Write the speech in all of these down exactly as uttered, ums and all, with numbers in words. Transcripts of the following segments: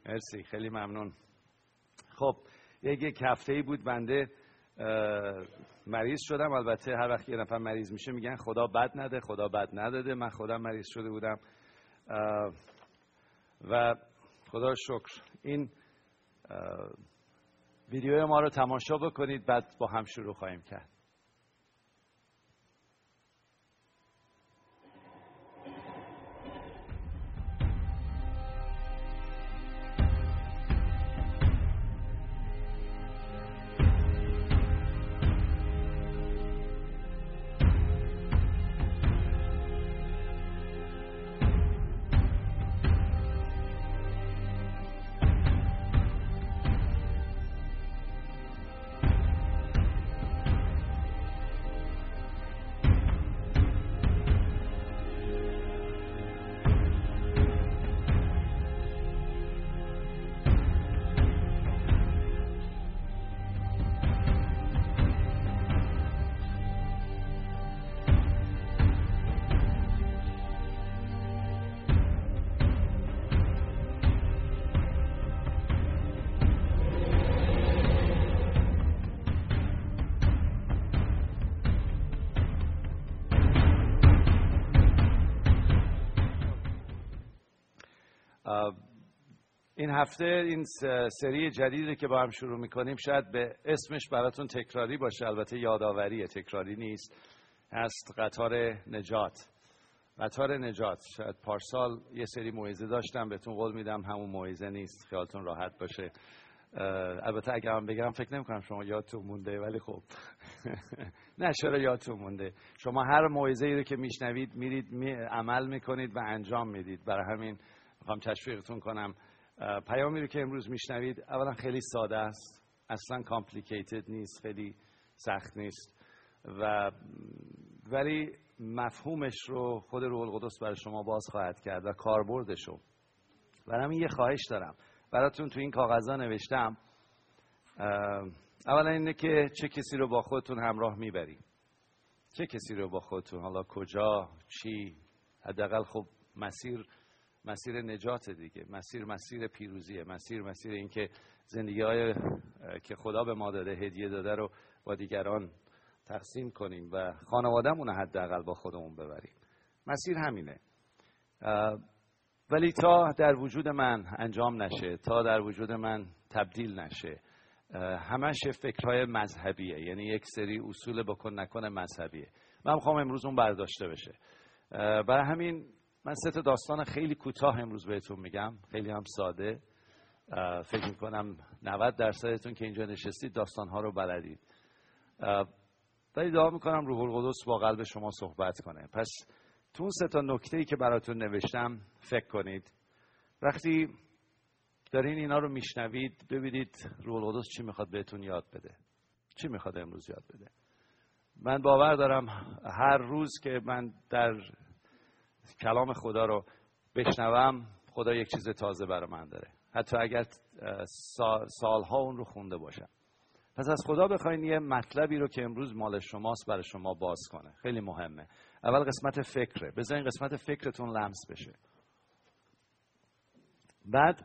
مرسی، خیلی ممنون. خب یک یک هفته‌ای بود بنده مریض شدم. البته هر وقت یه نفر مریض میشه میگن خدا بد نده، خدا بد نداده. من خودم مریض شده بودم و خدا شکر. این ویدیو ما رو تماشا بکنید، بعد با هم شروع خواهیم کرد. این هفته این سری جدیدی که با هم شروع میکنیم شاید به اسمش براتون تکراری باشه، البته یادآوریه، تکراری نیست. هست قطار نجات. قطار نجات. شاید پارسال یه سری موعظه داشتم، بهتون قول میدم همون موعظه نیست، خیالتون راحت باشه. البته اگر من بگم فکر نمیکنم شما یادتون مونده، ولی خب نه چرا یادتون مونده. شما هر موعظه‌ای رو که میشنوید میرید می عمل میکنید و انجام میدید. برای همین میخوام تشویقتون کنم. پیامی رو که امروز میشنوید اولا خیلی ساده است، اصلا کامپلیکیتد نیست، خیلی سخت نیست، و ولی مفهومش رو خود روح القدس برای شما باز خواهد کرد و کاربردش رو. برای همین یه خواهش دارم براتون. تو این کاغذها نوشتم اولا اینه که چه کسی رو با خودتون همراه میبرید. چه کسی رو با خودتون، حالا کجا، چی، حداقل خب مسیر مسیر نجات دیگه، مسیر مسیر پیروزیه، مسیر مسیر این که زندگی های که خدا به ما داده، هدیه داده رو با دیگران تقسیم کنیم و خانواده‌مون حداقل با خودمون ببریم. مسیر همینه. ولی تا در وجود من انجام نشه، تا در وجود من تبدیل نشه، همش فکرهای مذهبیه، یعنی یک سری اصول بکن نکن مذهبیه. من میخوام امروز اون برداشته بشه. برای همین من سه تا داستان خیلی کوتاه امروز بهتون میگم، خیلی هم ساده. فکر میکنم نود درصدتون که اینجا نشستید داستانها رو بلدید. ولی دعا میکنم روح القدس با قلب شما صحبت کنه. پس تو اون سه تا نکته‌ای که براتون نوشتم فکر کنید. وقتی دارین اینا رو میشنوید ببینید روح القدس چی میخواد بهتون یاد بده، چی میخواد امروز یاد بده. من باور دارم هر روز که من در کلام خدا رو بشنوم خدا یک چیز تازه برای من داره، حتی اگر سال سالها اون رو خونده باشم. پس از خدا بخواین یه مطلبی رو که امروز مال شماست برای شما باز کنه. خیلی مهمه. اول قسمت فکره، بذارین قسمت فکرتون لمس بشه. بعد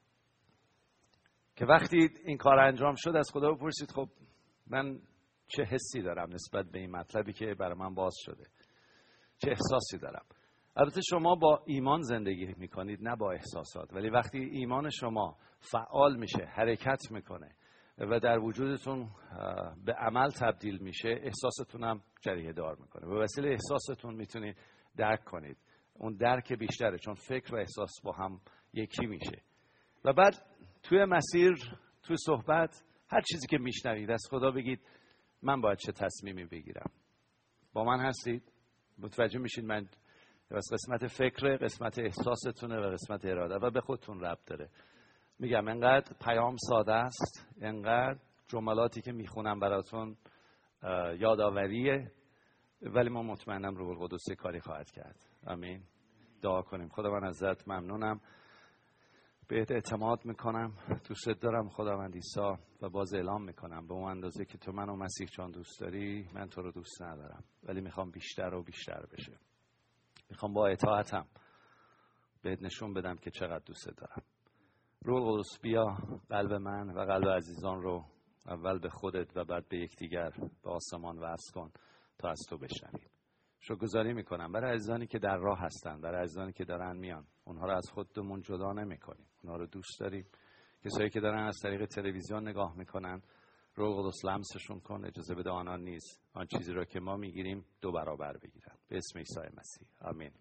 که وقتی این کار انجام شد از خدا بپرسید خب من چه حسی دارم نسبت به این مطلبی که برای من باز شده، چه احساسی دارم. البته شما با ایمان زندگی میکنید نه با احساسات، ولی وقتی ایمان شما فعال میشه، حرکت میکنه و در وجودتون به عمل تبدیل میشه، احساستون هم جریه دار میکنه. به وسیله احساستون میتونید درک کنید. اون درک بیشتره چون فکر و احساس با هم یکی میشه. و بعد توی مسیر، توی صحبت، هر چیزی که میشنوید از خدا بگید من باید چه تصمیمی بگیرم. با من هستید؟ متوجه میشید من بس قسمت فکر، قسمت احساستونه و قسمت اراده و به خودتون ربط داره. میگم انقدر پیام ساده است، انقدر جملاتی که میخونم براتون یادآوریه، ولی ما مطمئنم روح القدس کاری خواهد کرد. آمین. دعا کنیم. خدا من ازت ممنونم، بهت اعتماد میکنم، دوست دارم خداوند عیسی، و باز اعلام میکنم به اون اندازه که تو منو مسیح جان دوست داری من تو رو دوست ندارم، ولی میخوام بیشتر و بیشتر بشه. میخوام با اطاعتم بهت نشون بدم که چقدر دوست دارم. روح القدس بیا قلب من و قلب عزیزان رو اول به خودت و بعد به یکدیگر به آسمان وصل کن تا از تو بشنویم. شکرگزاری میکنم برای عزیزانی که در راه هستن، برای عزیزانی که دارن میان. اونها رو از خودمون جدا نمیکنیم، اونها رو دوست داریم. کسایی که دارن از طریق تلویزیون نگاه میکنن، روح القدس لمسشون کن، اجازه بده آنان نیست آن چیزی رو که ما میگیریم دو برابر بگیرن. به اسم عیسی مسیح آمین.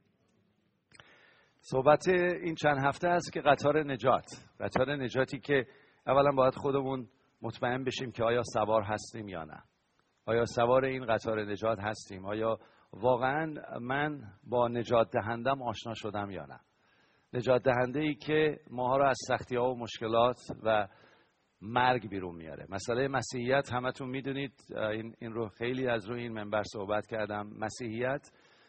صحبت این چند هفته است که قطار نجات، قطار نجاتی که اولا باید خودمون مطمئن بشیم که آیا سوار هستیم یا نه. آیا سوار این قطار نجات هستیم؟ آیا واقعا من با نجات دهندم آشنا شدم یا نه؟ نجات دهنده ای که ماها رو از سختی ها و مشکلات و مرگ بیرون میاره. مسئله مسیحیت همتون میدونید، این این رو خیلی از روی این منبر صحبت کردم. مسیحیت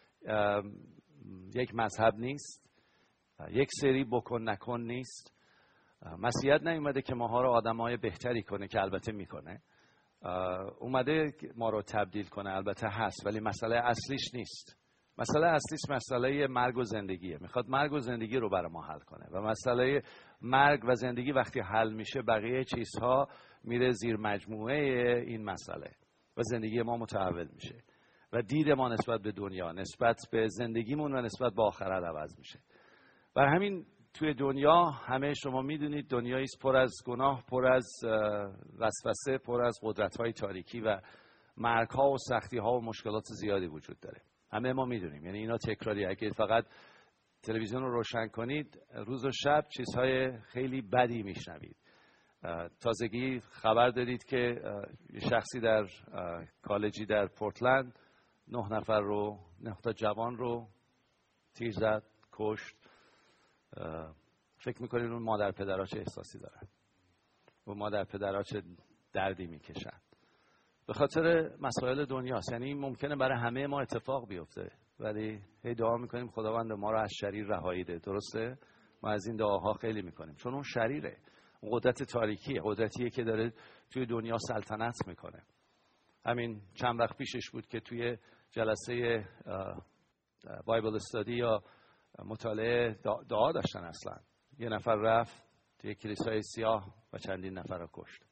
یک مذهب نیست، یک سری بکن نکن نیست. مسیحیت نیومده که ماها رو آدمای بهتری کنه، که البته میکنه. اومده ما رو تبدیل کنه، البته هست، ولی مسئله اصلیش نیست. مسئله اصلیش مسئله مرگ و زندگیه. میخواد مرگ و زندگی رو برای ما حل کنه و مسئله مرگ و زندگی وقتی حل میشه بقیه چیزها میره زیر مجموعه این مسئله و زندگی ما متحول میشه و دید ما نسبت به دنیا، نسبت به زندگیمون و نسبت به آخرت عوض میشه. برای همین توی دنیا همه شما میدونید دنیایی است پر از گناه، پر از وسوسه، پر از قدرت‌های تاریکی و مرگ‌ها و سختی‌ها و مشکلات زیادی وجود داره. همه ما میدونیم، یعنی اینا تکراری. اگه فقط تلویزیون رو روشن کنید روز و شب چیزهای خیلی بدی میشنوید. تازگی خبر دارید که یه شخصی در کالجی در پورتلند نه نفر رو، نه تا جوان رو تیر زد، کشت. فکر میکنید اون مادر پدرها چه احساسی دارن؟ و مادر پدرها چه دردی میکشن؟ به خاطر مسائل دنیاست. یعنی ممکنه برای همه ما اتفاق بیفته، ولی هی دعا میکنیم خداوند ما رو از شریر رهایی ده. درسته؟ ما از این دعاها خیلی میکنیم، چون اون شریره، اون قدرت تاریکیه، قدرتیه که داره توی دنیا سلطنت میکنه. همین چند وقت پیشش بود که توی جلسه بایبل استادی یا مطالعه دعا داشتن، اصلا یه نفر رفت توی کلیسای سیاه و چندین نفر رو کشت.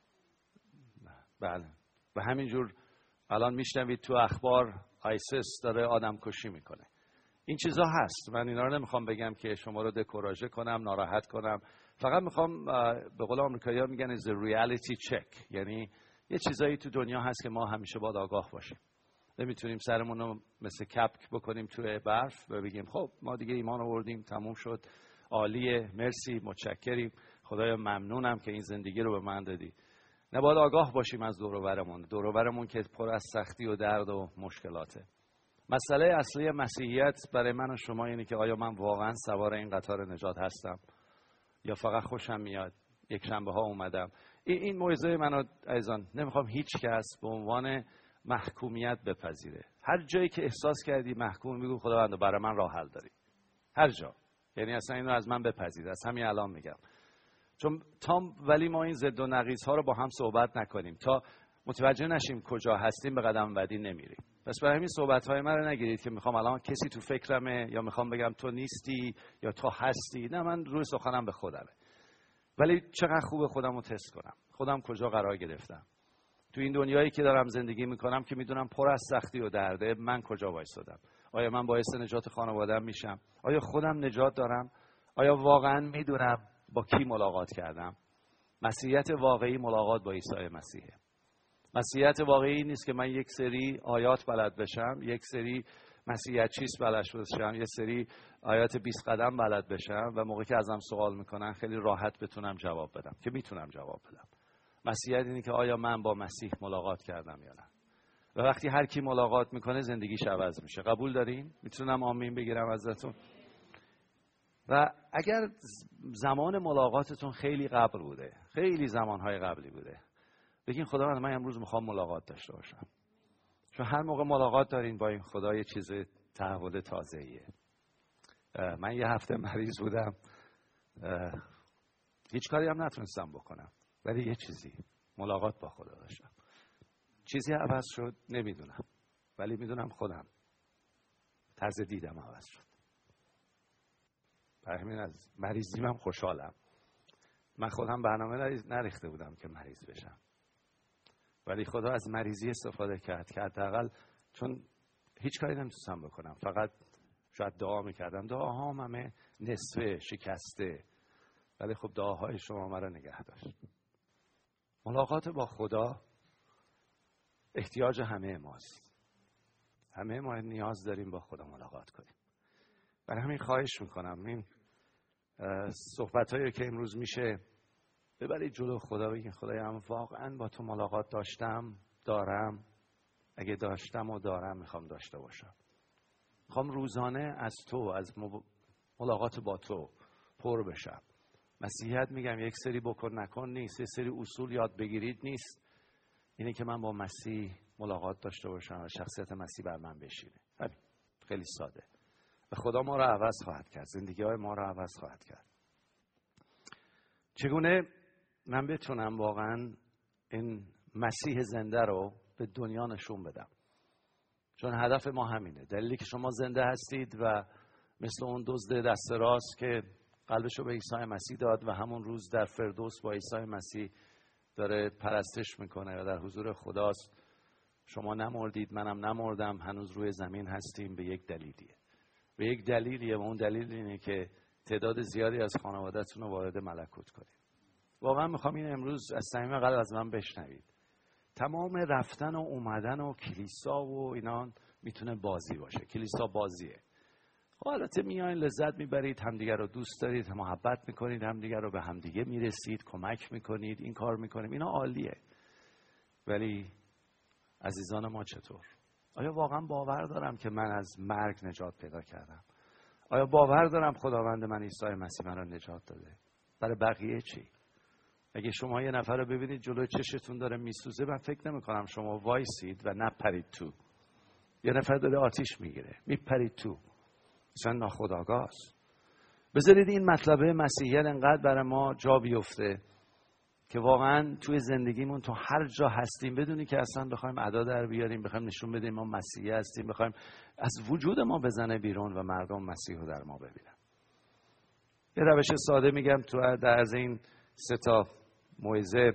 بله، و همینجور الان میشنوید تو اخبار آیسیس داره آدم کشی میکنه. این چیزا هست. من اینا رو نمیخوام بگم که شما رو دکوراژه کنم، ناراحت کنم. فقط میخوام به قول آمریکایی‌ها میگن is a reality check، یعنی یه چیزایی تو دنیا هست که ما همیشه باید آگاه باشیم. نمیتونیم سرمون رو مثل کپک بکنیم توی برف و بگیم خب ما دیگه ایمان آوردیم، تموم شد، عالیه، مرسی، متشکریم، خدایا ممنونم که این زندگی رو به من دادی. نباید آگاه باشیم از دور و برمون، دور و برمون که پر از سختی و درد و مشکلاته. مسئله اصلی مسیحیت برای من و شما اینه که آیا من واقعا سوار این قطار نجات هستم یا فقط خوشم میاد یک شنبه ها اومدم. این این موعظه منو عزیزان نمیخوام هیچ کس به عنوان محکومیت بپذیره. هر جایی که احساس کردی محکوم، میگو خداوند برای من راه حل داری. هر جا، یعنی اصلا اینو از من بپذیر. از همین الان میگم، چون تا ولی ما این ضد و نقیض ها رو با هم صحبت نکنیم، تا متوجه نشیم کجا هستیم به قدم بعدی نمیریم. پس برای همین صحبت های من رو نگیرید که میخوام الان کسی تو فکرمه یا میخوام بگم تو نیستی یا تو هستی. نه، من روی سخنم به خودمه، ولی چقدر خوبه خودم رو تست کنم، خودم کجا قرار گرفتم تو این دنیایی که دارم زندگی میکنم که میدونم پر از سختی و درده. من کجا وایسادم؟ آیا من باعث نجات خانواده‌ام میشم؟ آیا خودم نجات دارم؟ آیا واقعا میدونم با کی ملاقات کردم؟ مسیحیت واقعی ملاقات با عیسی مسیحه. مسیحیت واقعی نیست که من یک سری آیات بلد بشم، یک سری مسیحیت چیست بلد بشم، یک سری آیات بیست قدم بلد بشم و موقعی که ازم سوال میکنن خیلی راحت بتونم جواب بدم، که میتونم جواب بدم. مسیحیت اینه که آیا من با مسیح ملاقات کردم یا نه. و وقتی هر کی ملاقات میکنه زندگیش عوض میشه. قبول دارین؟ میتونم آمین بگیرم ازتون؟ و اگر زمان ملاقاتتون خیلی قبل بوده، خیلی زمانهای قبلی بوده، بگین خداوند من امروز میخوام ملاقات داشته باشم. چون هر موقع ملاقات دارین با این خدا یه چیز تحول تازه‌ایه. من یه هفته مریض بودم، هیچ کاری هم نتونستم بکنم، ولی یه چیزی ملاقات با خدا داشتم. چیزی عوض شد نمیدونم، ولی میدونم خودم طرز دیدم عوض شد. برای همین از مریضیم هم خوشحالم. من خودم برنامه نریخته بودم که مریض بشم، ولی خدا از مریضی استفاده کرد که حداقل، چون هیچ کاری نمیتونستم بکنم، فقط شاید دعا میکردم. دعاهام همه نصفه شکسته، ولی خب دعاهای شما مرا نگه داشت. ملاقات با خدا احتیاج همه ماست. همه ما نیاز داریم با خدا ملاقات کنیم. برای همین خواهش میکنم این صحبت هایی که امروز میشه ببرید جلو خدا، بگین خدایا واقعا با تو ملاقات داشتم، دارم، اگه داشتم و دارم میخوام داشته باشم. میخوام روزانه از تو، از ملاقات با تو پر بشم. مسیحیت میگم یک سری بکن نکن نیست، یک سری اصول یاد بگیرید نیست، اینه که من با مسیح ملاقات داشته باشم و شخصیت مسیح بر من بشینه. همین، خیلی ساده. و خدا ما رو عوض خواهد کرد، زندگی های ما رو عوض خواهد کرد. چگونه من بتونم واقعا این مسیح زنده رو به دنیا نشون بدم؟ چون هدف ما همینه. دلیلی که شما زنده هستید و مثل اون دزد دست راست که قلبشو به عیسی مسیح داد و همون روز در فردوس با عیسی مسیح داره پرستش میکنه و در حضور خداست، شما نمردید، منم نمردم، هنوز روی زمین هستیم به یک دلیلیه. به یک دلیلیه و اون دلیل اینه که تعداد زیادی از خانواده‌تون رو وارد ملکوت کنید. واقعا میخوام این امروز از صمیم قلب از من بشنوید. تمام رفتن و اومدن و کلیسا و اینا میتونه بازی باشه. کلیسا بازیه. حالت میایین لذت میبرید، همدیگر رو دوست دارید، محبت میکنید، همدیگر رو به همدیگه میرسید، کمک میکنید، این کار میکنیم، اینا عالیه. ولی عزیزان ما چطور؟ آیا واقعا باور دارم که من از مرگ نجات پیدا کردم؟ آیا باور دارم خداوند من عیسی مسیح من رو نجات داده؟ برای بقیه چی؟ اگه شما یه نفر رو ببینید جلوی چشتون داره میسوزه، من فکر نمی کنم شما وایسید و نپرید تو. یه نفر داره آتیش میگیره، میپرید تو، مثلا ناخودآگاه است. بذارید این مطلبه مسیحیت انقدر برای ما جا بیفته که واقعا توی زندگیمون تو هر جا هستیم بدونی که اصلا بخوایم ادا در بیاریم، بخوایم نشون بدیم ما مسیحی هستیم، بخوایم از وجود ما بزنه بیرون و مردم مسیح رو در ما ببینن. یه روش ساده میگم تو در از این سه تا موعظه،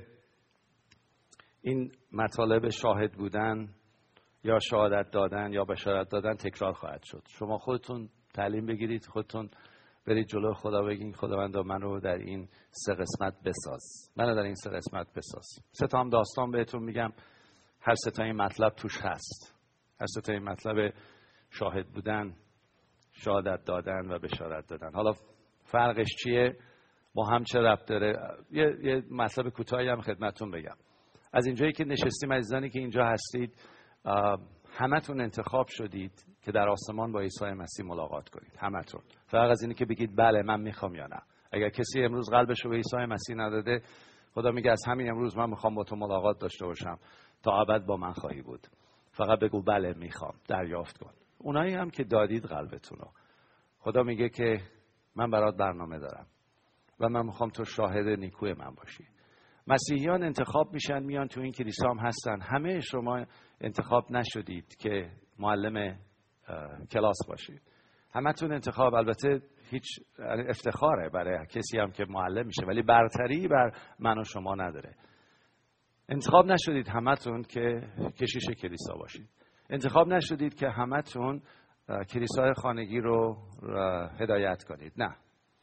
این مطالب شاهد بودن یا شهادت دادن یا بشارت دادن تکرار خواهد شد. شما خودتون تعلیم بگیرید، خودتون برید جلو خدا بگین خداوندا منو در این سه قسمت بساز، منو در این سه قسمت بساز. سه تا هم داستان بهتون میگم، هر سه تا این مطلب توش هست. هر سه تا این مطلب شاهد بودن، شهادت دادن و بشارت دادن. حالا فرقش چیه؟ با هم چه ربط داره؟ یه, یه مطلب کوتاهی هم خدمتتون بگم. از اینجایی که نشستیم، عزیزانی که اینجا هستید، همتون انتخاب شدید که در آسمان با عیسی مسیح ملاقات کنید. همتون. فرق از اینه که بگید بله من میخوام یا نه. اگر کسی امروز قلبش رو به عیسی مسیح نداده، خدا میگه از همین امروز من میخوام با تو ملاقات داشته باشم، تا ابد با من خواهی بود. فقط بگو بله میخوام، دریافت کن. اونایی هم که دادید قلبتون رو، خدا میگه که من برات برنامه دارم و من میخوام تو شاهد نیکوی من باشی. مسیحیان انتخاب میشن، میان تو این کلیسا هم هستن. همه شما انتخاب نشدید که معلم کلاس باشید. همتون انتخاب، البته هیچ افتخاره برای کسی هم که معلم میشه، ولی برتری بر من و شما نداره. انتخاب نشدید همتون که کشیش کلیسا باشید. انتخاب نشدید که همتون کلیسای خانگی رو هدایت کنید. نه.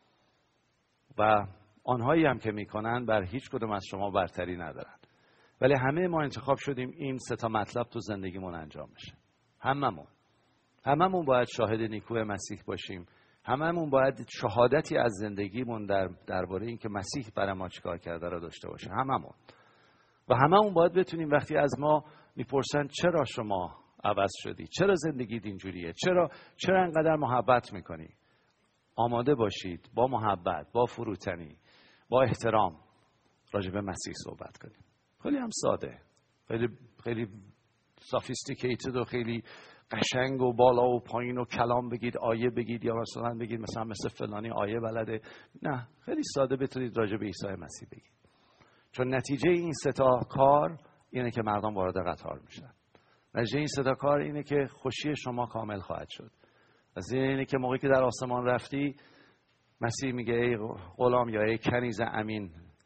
و آنهایی هم که میکنن بر هیچ کدوم از شما برتری ندارن. ولی همه ما انتخاب شدیم این سه تا مطلب تو زندگیمون انجام بشه. هممون. هممون باید شاهد نیکوی مسیح باشیم. هممون باید شهادتی از زندگیمون در درباره این که مسیح برای ما چیکار کرده رو داشته باشه. هممون. و هممون باید بتونیم وقتی از ما میپرسن چرا شما عوض شدی؟ چرا زندگیت اینجوریه؟ چرا چرا انقدر محبت میکنی؟ آماده باشید با محبت، با فروتنی، با احترام راجع به مسیح صحبت کنیم. خیلی هم ساده، خیلی خیلی سافیستیکیتد و خیلی قشنگ و بالا و پایین و کلام بگید، آیه بگید، یا مثلا بگید مثلا مثل فلانی آیه بلده. نه، خیلی ساده بتونید راجع به عیسی مسیح بگید. چون نتیجه این سه تا کار اینه که مردم وارد قطار میشن. نتیجه این سه تا کار اینه که خوشی شما کامل خواهد شد. از اینه که موقعی که در آسمان رفتی، مسیح میگه ای غلام یا ای کنیز امین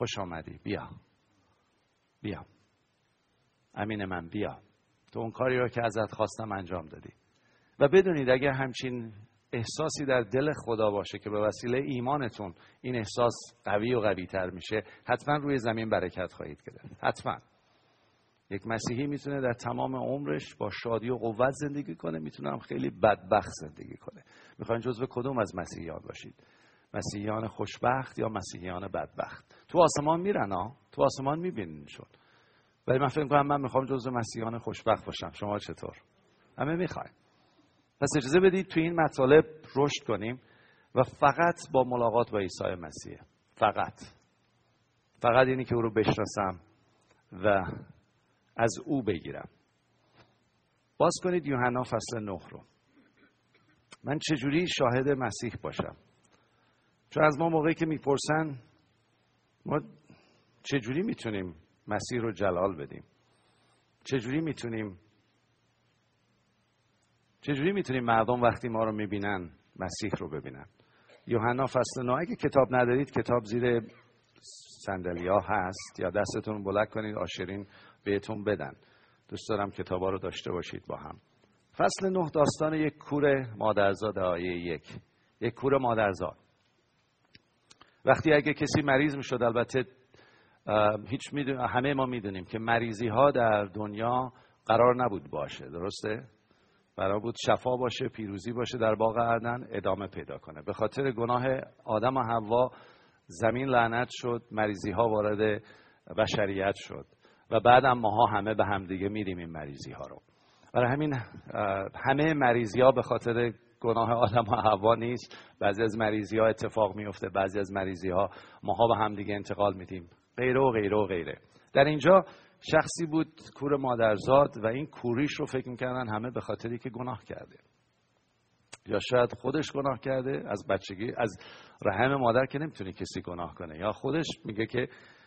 خوش آمدی، بیا بیا امین من، بیا تو اون کاری رو که ازت خواستم انجام دادی. و بدونید اگر همچین احساسی در دل خدا باشه که به وسیله ایمانتون این احساس قوی و قوی تر میشه، حتما روی زمین برکت خواهید گرفت. حتما. یک مسیحی میتونه در تمام عمرش با شادی و قوت زندگی کنه، میتونه هم خیلی بدبخت زندگی کنه. میخواین جزو کدوم از مسیحیان باشید؟ مسیحیان خوشبخت یا مسیحیان بدبخت؟ تو آسمان میرن ها، تو آسمان میبینینشون. ولی من فکر کنم من میخوام جزو مسیحیان خوشبخت باشم. شما چطور؟ همه میخوایم. پس اجازه بدید تو این مطالب رشد کنیم و فقط با ملاقات با عیسی مسیح، فقط فقط اینی که او رو بشناسم و از او بگیرم. باز کنید یوحنا فصل نه رو. من چجوری شاهد مسیح باشم؟ چون از ما موقعی که میپرسن ما چجوری میتونیم مسیح رو جلال بدیم؟ چجوری میتونیم چجوری میتونیم مردم وقتی ما رو میبینن مسیح رو ببینن؟ یوحنا فصل نه. اگه کتاب ندارید کتاب زیر صندلی‌ها هست یا دستتون بلند کنید آشرین بهتون بدن. دوست دارم کتابا رو داشته باشید با هم. فصل نه داستان یک کور مادرزاد آیه یک. یک کور مادرزاد. وقتی اگه کسی مریض میشد، البته هیچ میدون همه ما میدونیم که مریضی ها در دنیا قرار نبود باشه، درسته؟ قرار بود شفا باشه، پیروزی باشه، در باغ عدن ادامه پیدا کنه. به خاطر گناه آدم و حوا زمین لعنت شد، مریضی ها وارد بشریت شد و بعدم ماها همه به هم دیگه میریم این مریضی ها رو. برای همین همه مریضی ها به خاطر گناه آدم و حوا نیست. بعضی از مریضی ها اتفاق میفته، بعضی از مریضی ها ماها به هم دیگه انتقال میدیم، غیره و غیره و غیره. در اینجا شخصی بود کور مادرزاد و این کوریش رو فکر میکردن همه به خاطری که گناه کرده، یا شاید خودش گناه کرده از بچگی. از رحم مادر که نمیتونه کسی گناه کنه، یا خودش میگه که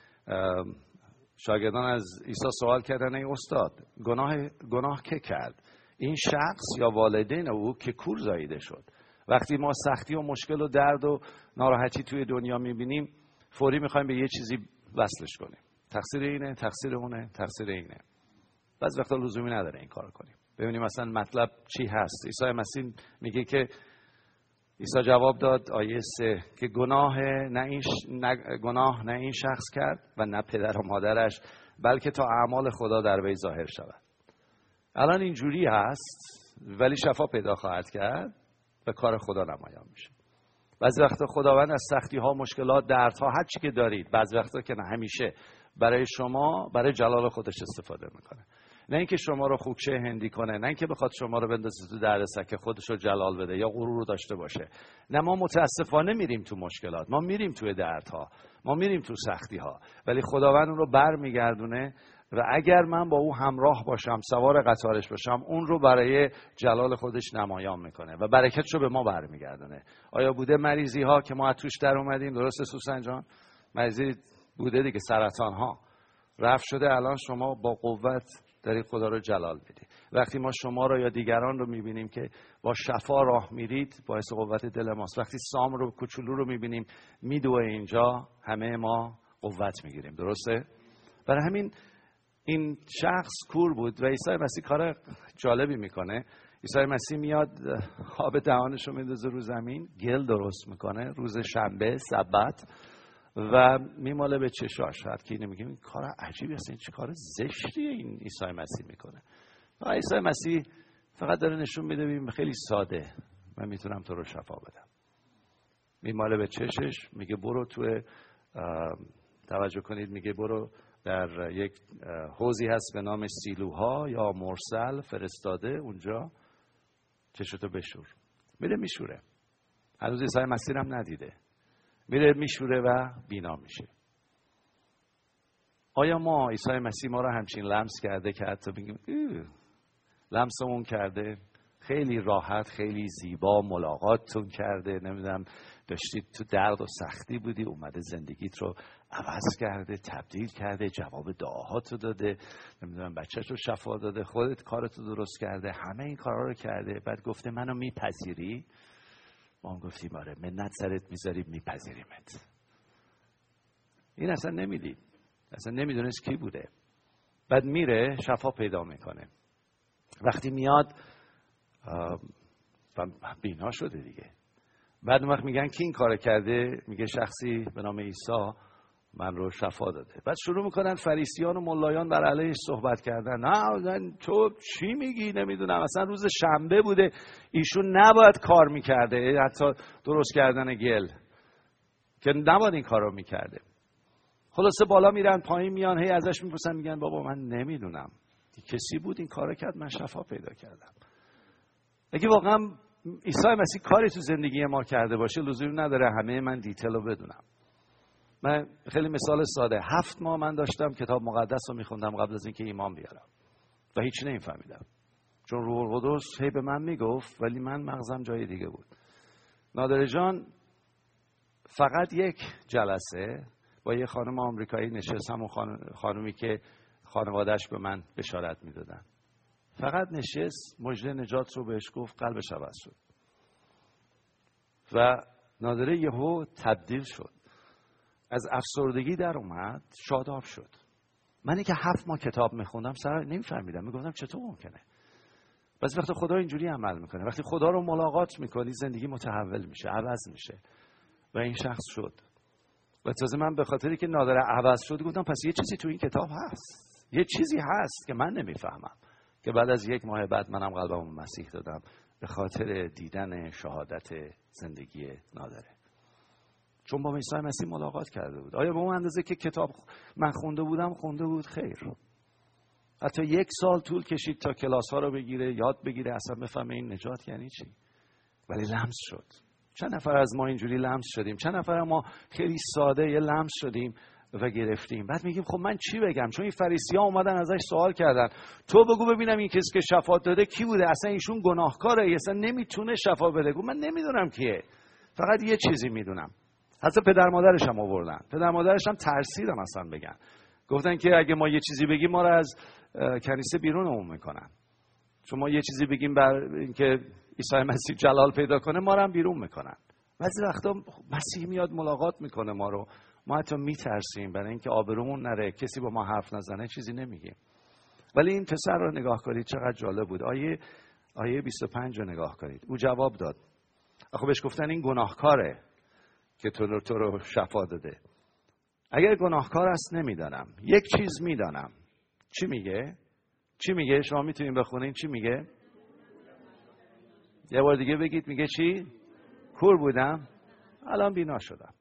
شاگردان از عیسی سوال کردن ای استاد گناه گناه که کرد؟ این شخص یا والدین او که کور زاییده شد. وقتی ما سختی و مشکل و درد و ناراحتی توی دنیا میبینیم فوری میخوایم به یه چیزی وصلش کنیم. تقصیر اینه، تقصیر اونه، تقصیر اینه. بعضی وقتا لزومی نداره این کار کنیم. ببینیم مثلا مطلب چی هست. عیسی مسیح میگه که عیسی جواب داد آیه سه که گناه نه این ش... نه... گناه نه این شخص کرد و نه پدر و مادرش، بلکه تا اعمال خدا در وی ظاهر شود. الان اینجوری هست ولی شفا پیدا خواهد کرد و کار خدا نمایان میشه. بعضی وقتا خداوند از سختی ها، مشکلات، دردها، هر چی که دارید، بعضی وقتا که نه همیشه، برای شما برای جلال خودش استفاده میکنه. نه اینکه شما رو خوکشه هندی کنه، نه اینکه بخواد شما رو بندازه تو دردسر که خودش رو جلال بده یا غرور رو داشته باشه. نه، ما متاسفانه میریم تو مشکلات، ما میریم توی دردها، ما میریم تو سختی ها، ولی خداوند اون رو برمیگردونه و اگر من با او همراه باشم، سوار قطارش باشم، اون رو برای جلال خودش نمایان میکنه و برکتش رو به ما برمیگردونه. آیا بوده مریضی ها که ما از توش در اومدیم؟ درسته سوسن جان؟ مریضی بوده دیگه، سرطان ها رفت شده، الان شما با قوت داری خدا رو جلال میدی. وقتی ما شما رو یا دیگران رو میبینیم که با شفا راه میرید، باعث قوت دل ماست. وقتی سام رو، کوچولو رو میبینیم میدوه اینجا، همه ما قوت میگیریم. درسته؟ برای همین این شخص کور بود و عیسی مسیح کار جالبی میکنه. عیسی مسیح میاد آب دهانش رو میندازه رو زمین، گل درست میکنه روز شنبه سبت و میماله به چشاش. هر کی نمیگه این کار عجیبی است، این چه کار زشتیه این عیسی مسیح میکنه. و عیسی مسیح فقط داره نشون میده ببین خیلی ساده من میتونم تو رو شفا بدم. میماله به چشش، میگه برو تو، توجه کنید، میگه برو در یک حوضی هست به نام سیلوها یا مرسل، فرستاده اونجا چشتو بشور. میره میشوره. هنوز عیسی مسیح هم ندیده. میره میشوره و بینا میشه. آیا ما عیسی مسیح ما رو همچین لمس کرده که حتی بگیم لمسمون کرده، خیلی راحت، خیلی زیبا ملاقاتتون کرده، نمیدونم داشتید تو درد و سختی بودی، اومده زندگیت رو عوض کرده، تبدیل کرده، جواب دعاهاتو داده، نمیدونم بچه‌ش رو شفا داده، خودت کارتو درست کرده، همه این کارا رو کرده، بعد گفته منو میپذیری؟ ما هم گفتیم آره، منت سرت میذاریم میپذیریمت. این اصلا نمیدید، اصلا نمیدونست کی بوده. بعد میره شفا پیدا میکنه. وقتی میاد بینا شده دیگه. بعد اون وقت میگن کی این کار کرده؟ میگه شخصی به نام عیسی من رو شفا داده. بعد شروع میکنن فریسیان و ملایان بر علیهش صحبت کردن. نه تو چی میگی؟ نمیدونم، اصلا روز شنبه بوده، ایشون نباید کار میکرده، حتی درست کردن گل که نباید این کار رو میکرده. خلاصه بالا میرن پایین میان، هی ازش میپرسن، میگن بابا من نمیدونم کسی بود این کارو کرد، من شفا پیدا کردم. اگه واقعا عیسی مسیح کاری تو زندگی ما کرده باشه لزومی نداره همه من دیتیل رو بدونم. من خیلی مثال ساده، هفت ماه من داشتم کتاب مقدس رو میخوندم قبل از اینکه ایمان بیارم و هیچ نمیفهمیدم، چون روح القدس هی به من میگفت ولی من مغزم جای دیگه بود. نادر جان فقط یک جلسه با یه خانم آمریکایی نشستم، و خانومی که خانوادهش به من بشارت میدادن، فقط نشست مژده نجات رو بهش گفت، قلبش عوض شد و نادره یهو تبدیل شد، از افسردگی در اومد، شاداب شد. منی که هفت ماه کتاب میخوندم سر نمیفهمیدم، میگفتم چطور ممکنه؟ بس وقتی خدا اینجوری عمل میکنه، وقتی خدا رو ملاقات میکنی زندگی متحول میشه، عوض میشه و این شخص شد. و تازه من به خاطری که نادره عوض شد گفتم پس یه چیزی تو این کتاب هست، یه چیزی هست که من نمیفهمم، که بعد از یک ماه بعد منم قلبم مسیح دادم به خاطر دیدن شهادت زندگی نادره، چون با عیسی مسیح ملاقات کرده بود. آیا به اون اندازه که کتاب من خونده بودم خونده بود؟ خیر. حتی یک سال طول کشید تا کلاس ها رو بگیره، یاد بگیره، اصلا بفهمه این نجات یعنی چی. ولی لمس شد. چند نفر از ما اینجوری لمس شدیم؟ چند نفر ما خیلی ساده یه لمس شدیم و گرفتیم. بعد میگیم خب من چی بگم؟ چون این فریسی ها اومدن ازش سوال کردن، تو بگو ببینم این کسی که شفا داده کی بوده؟ اصلا ایشون گناهکاره، اصلا نمیتونه شفا بده. گفت من نمیدونم کیه، فقط یه چیزی میدونم. حتی پدر مادرش هم آوردن، پدر مادرش هم ترسیدن اصلا بگن، گفتن که اگه ما یه چیزی بگیم ما رو از کنیسه بیرونمون میکنن، چون ما یه چیزی بگیم بر اینکه عیسی مسیح جلال پیدا کنه ما رو هم بیرون میکنن. بعضی وقتا مسیح میاد ملاقات میکنه ما رو، ما حتی میترسیم برای اینکه آبرومون نره، کسی با ما حرف نزنه، چیزی نمیگیم. ولی این پسر رو نگاه کنید چقدر جالب بود. آیه آیه بیست و پنج رو نگاه کنید. او جواب داد، آخه بهش گفتن این گناهکاره که تو رو تو رو شفا داده. اگر گناهکار است نمیدانم، یک چیز میدانم. چی میگه؟ چی میگه؟ شما میتونین بخونین چی میگه؟ یه بار دیگه بگید. میگه چی؟ کور بودم الان بینا شدم.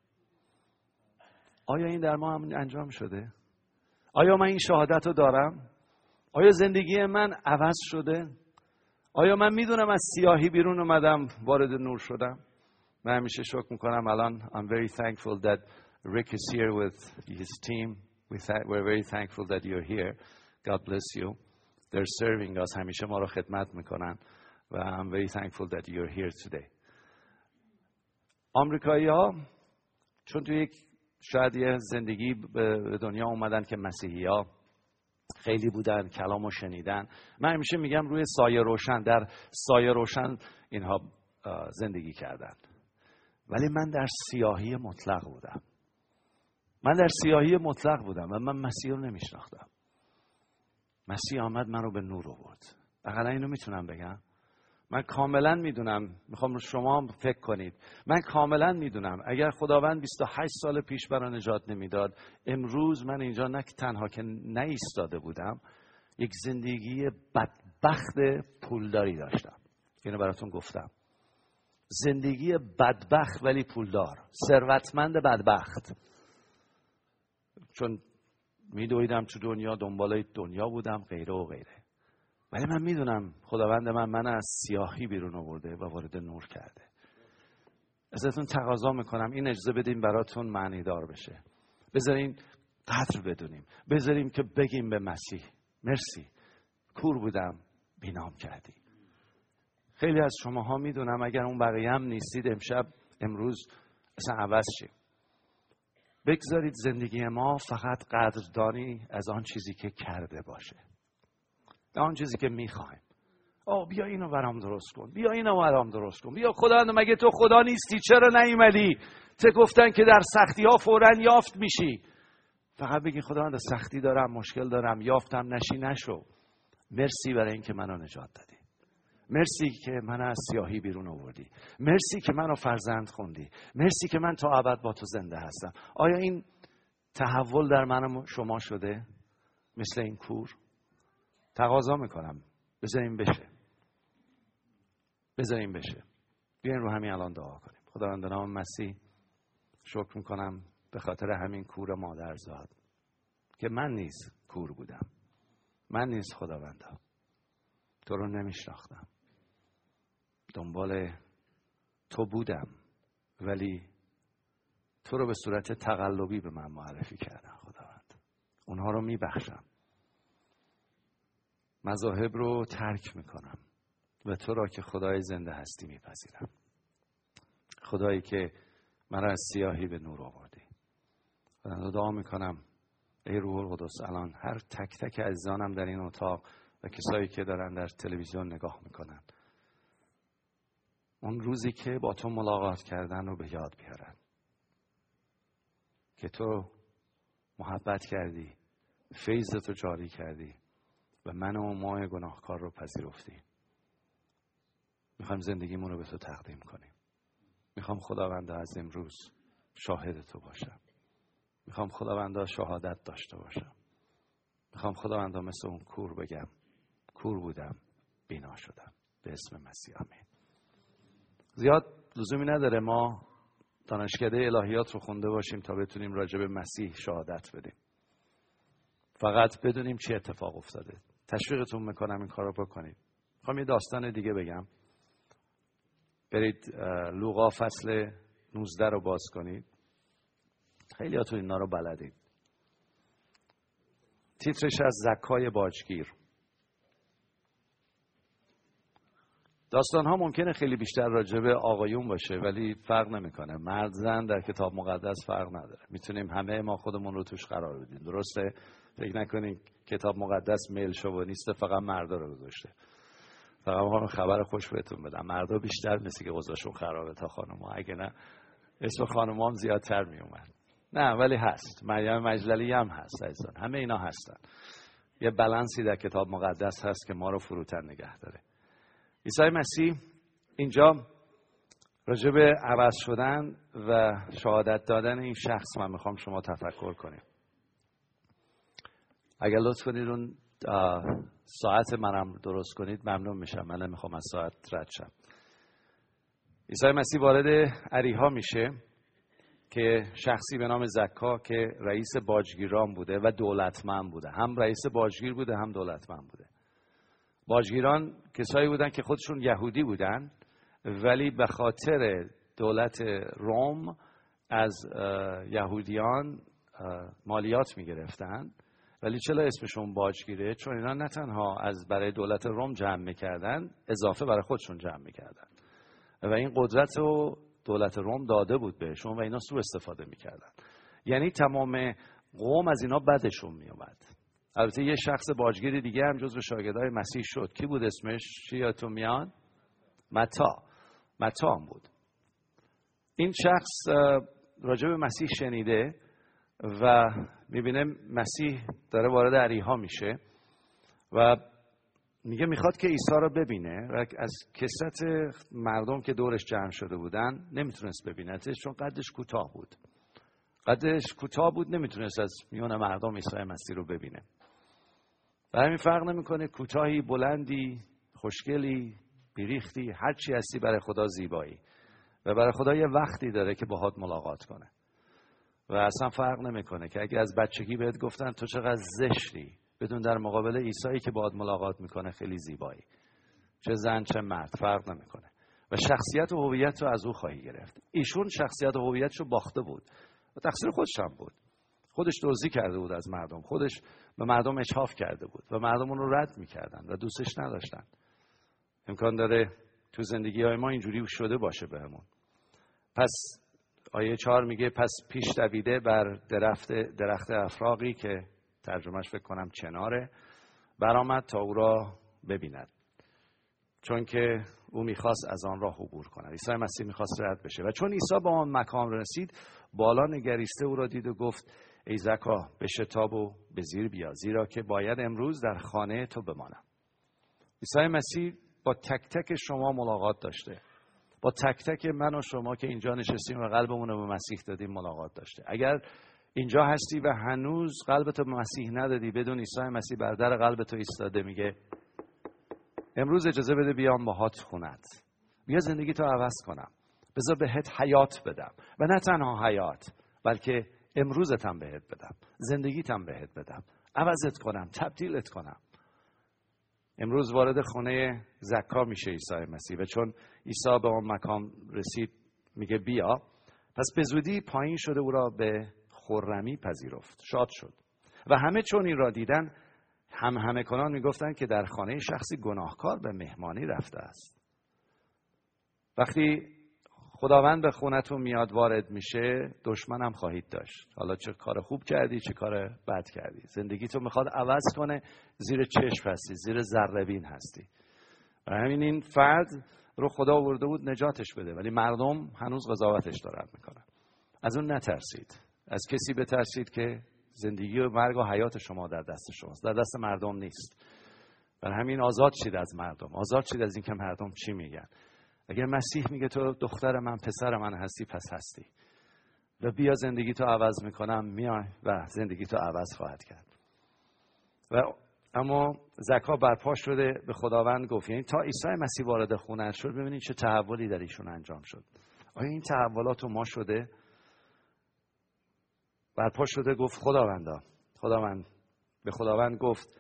آیا این در ما هم انجام شده؟ آیا من این شهادت رو دارم؟ آیا زندگی من عوض شده؟ آیا من میدونم از سیاهی بیرون اومدم وارد نور شدم؟ من همیشه شکر میکنم الان I'm very thankful that Rick is here with his team. We're very thankful that you're here. God bless you. They're serving us. همیشه ما رو خدمت میکنن و I'm very thankful that you're here today. آمریکایی ها چون توی یک شاید یه زندگی به دنیا اومدن که مسیحی ها خیلی بودن، کلامو شنیدن. من همیشه میگم روی سایه روشن، در سایه روشن اینها زندگی کردن. ولی من در سیاهی مطلق بودم. من در سیاهی مطلق بودم و من مسیح رو نمیشناختم. مسیح آمد من رو به نور آورد. اقلا اینو میتونم بگم. من کاملا میدونم، میخوام شما فکر کنید، من کاملا میدونم اگر خداوند بیست و هشت سال پیش برای نجات نمیداد، امروز من اینجا نه تنها که نایستاده بودم، یک زندگی بدبخت پولداری داشتم. اینو براتون گفتم. زندگی بدبخت ولی پولدار، ثروتمند بدبخت. چون میدویدم تو دنیا، دنبال دنیا بودم، غیره و غیره. ولی من میدونم خداوند من من از سیاهی بیرون آورده و وارد نور کرده. ازتون تقاضا میکنم این اجازه بدیم براتون معنی دار بشه. بذارین قدر بدونیم، بذاریم که بگیم به مسیح مرسی، کور بودم بینام کردی. خیلی از شماها میدونم اگر اون بقیه هم نیستید امشب امروز اصلا عوض شیم. بگذارید زندگی ما فقط قدردانی از آن چیزی که کرده باشه، آن چیزی که میخوایم. آه بیا اینو برام درست کن، بیا اینو برام درست کن، بیا خدا مگه تو خدا نیستی؟ چرا نیومدی؟ ته گفتن که در سختی ها فوراً یافت میشی. فقط بگین خداوند سختی دارم، مشکل دارم، یافتم نشی نشو. مرسی برای اینکه منو نجات دادی. مرسی که من از سیاهی بیرون آوردی. مرسی که منو فرزند خوندی. مرسی که من تا ابد با تو زنده هستم. آیا این تحول در من و شما شده؟ مثل این کور؟ تقاضا میکنم بذاریم بشه. بذاریم بشه. بیاین رو همین الان دعا کنیم. خداوند نام مسیح شکر میکنم به خاطر همین کور مادرزاد که من نیز کور بودم. من نیز خداوندا تو رو نمیشناختم. دنبال تو بودم ولی تو رو به صورت تقلبی به من معرفی کردن. خداوند اونها رو میبخشم. مذاهب رو ترک میکنم و تو را که خدای زنده هستی میپذیرم. خدایی که من از سیاهی به نور آوردی. خداوند دعا میکنم ای روح القدس الان هر تک تک عزیزانم در این اتاق و کسایی که دارن در تلویزیون نگاه میکنن اون روزی که با تو ملاقات کردن رو به یاد بیارن که تو محبت کردی، فیض تو جاری کردی و من و ما گناهکار رو پذیرفتی. میخوایم زندگیمون رو به تو تقدیم کنیم. میخوام خداوند از امروز شاهد تو باشم. میخوام خداوند شهادت داشته باشم. میخوام خداوند مثل اون کور بگم کور بودم بینا شدم. به اسم مسیح آمین. زیاد لزومی نداره ما دانشکده الهیات رو خونده باشیم تا بتونیم راجع به مسیح شهادت بدیم. فقط بدونیم چه اتفاق افتاده. تشویقتون میکنم این کار رو بکنید. میخوام یه داستان دیگه بگم. برید لوقا فصل نوزده رو باز کنید. خیلی هاتون اینا رو بلدید. تیترش از زکای باجگیر. داستان ها ممکنه خیلی بیشتر راجع به آقایون باشه ولی فرق نمیکنه. مرد زن در کتاب مقدس فرق نداره. میتونیم همه ما خودمون رو توش قرار بدیم. درسته؟ فکر نکنین کتاب مقدس میل شوونیست فقط مردا رو گذاشته. فقط میخوام خبر خوش بهتون بدم. مردا بیشتر مثل که اوضاعشون خرابه تا خانم‌ها. اگه نه اسم خانم‌ها هم زیادتر میومد. نه ولی هست. مریم مجللی هم هست عزیزان. همه اینا هستن. یه بالانسی در کتاب مقدس هست که ما رو فروتن نگه داره. عیسی مسیح اینجا راجع به عوض شدن و شهادت دادن این شخص من میخوام شما تفکر کنیم. اگر لطف کنید اون ساعت منم درست کنید ممنون میشم. من نمیخوام از ساعت رد شم. عیسی مسیح وارد اریحا میشه که شخصی به نام زکا که رئیس باجگیران بوده و دولتمند بوده. هم رئیس باجگیر بوده هم دولتمند بوده. باجگیران کسایی بودن که خودشون یهودی بودن ولی به خاطر دولت روم از یهودیان مالیات میگرفتن. ولی چرا اسمشون باجگیره؟ چون اینا نه تنها از برای دولت روم جمع میکردن اضافه برای خودشون جمع میکردن و این قدرت رو دولت روم داده بود بهشون و اینا سوء استفاده میکردن. یعنی تمام قوم از اینا بدشون میومد. البته یه شخص باجگیر دیگه هم جزو شاگردای مسیح شد. کی بود اسمش؟ چی یادتون میاد؟ متی. متی هم بود. این شخص راجع به مسیح شنیده و میبینه مسیح داره وارد اریحا میشه و میگه میخواد که عیسی رو ببینه و از کثرت مردم که دورش جمع شده بودن نمیتونست ببینتش چون قدش کوتاه بود. قدش کوتاه بود نمیتونست از میون مردم عیسی مسیح رو ببینه. برای همین فرق نمیکنه کوتاهی، بلندی، خوشگلی، بیریختی، هر چی هستی برای خدا زیبایی و برای خدا یه وقتی داره که باهات ملاقات کنه و اصلا فرق نمیکنه که اگه از بچگی بهت گفتن تو چقدر زشتی بدون در مقابل عیسی که باهات ملاقات میکنه خیلی زیبایی. چه زن چه مرد فرق نمیکنه و شخصیت و هویت رو از او خواهی گرفت. ایشون شخصیت و هویتش رو باخته بود و تقصیر خودش هم بود. خودش دزدی کرده بود از مردم. خودش به مردم اجحاف کرده بود و مردم اون رو رد میکردن و دوستش نداشتن. امکان داره تو زندگی های ما اینجوری شده باشه بهمون. پس آیه چهار میگه پس پیش دویده بر درخت درخت افراقی که ترجمهش فکر کنم چناره برآمد تا او را ببیند چون که او میخواست از آن راه عبور کند. عیسی مسیح میخواست رد بشه و چون عیسی به آن مکان رسید بالا نگریسته او را دید و گفت ای زکا بشتاب و به زیر بیا، زیرا که باید امروز در خانه تو بمانم. عیسی مسیح با تک تک شما ملاقات داشته، با تک تک من و شما که اینجا نشستیم و قلبمون رو به مسیح دادیم ملاقات داشته. اگر اینجا هستی و هنوز قلبتو به مسیح ندادی، بدون عیسی مسیح بر در قلبتو ایستاده، میگه امروز اجازه بده بیام باهات خونت، بیا زندگی تو عوض کنم، بذار بهت حیات بدم، و نه تنها حیات بلکه امروزتم بهت بدم، زندگیتم بهت بدم، عوضت کنم، تبدیلت کنم. امروز وارد خونه زکا میشه عیسی مسیح و چون عیسی به اون مکان رسید میگه بیا، پس به زودی پایین شده او را به خرمی پذیرفت، شاد شد. و همه چون این را دیدن هم همه کنان میگفتن که در خانه شخصی گناهکار به مهمانی رفته است. وقتی خداوند به خونتون میاد وارد میشه، دشمن هم خواهید داشت. حالا چه کار خوب کردی چه کار بد کردی، زندگی تو میخواد عوض کنه، زیر چشم هستی، زیر ذره بین هستی. و همین این فرد رو خدا آورده بود نجاتش بده، ولی مردم هنوز قضاوتش دارن میکنن. از اون نترسید، از کسی بترسید که زندگی و مرگ و حیات شما در دست شماست، در دست مردم نیست. برای همین آزاد شید از مردم، آزاد شید از این که مردم چی میگن. اگر مسیح میگه تو دختر من پسر من هستی، پس هستی و بیا زندگی تو عوض میکنم، میای و زندگی تو عوض خواهد کرد. و اما زکا برپا شده به خداوند گفت، یعنی تا عیسی مسیح وارد خونه شد ببینید چه تحولی در ایشون انجام شد. آیا این تحولات ما شده؟ برپا شده گفت خداوندا، خداوند به خداوند گفت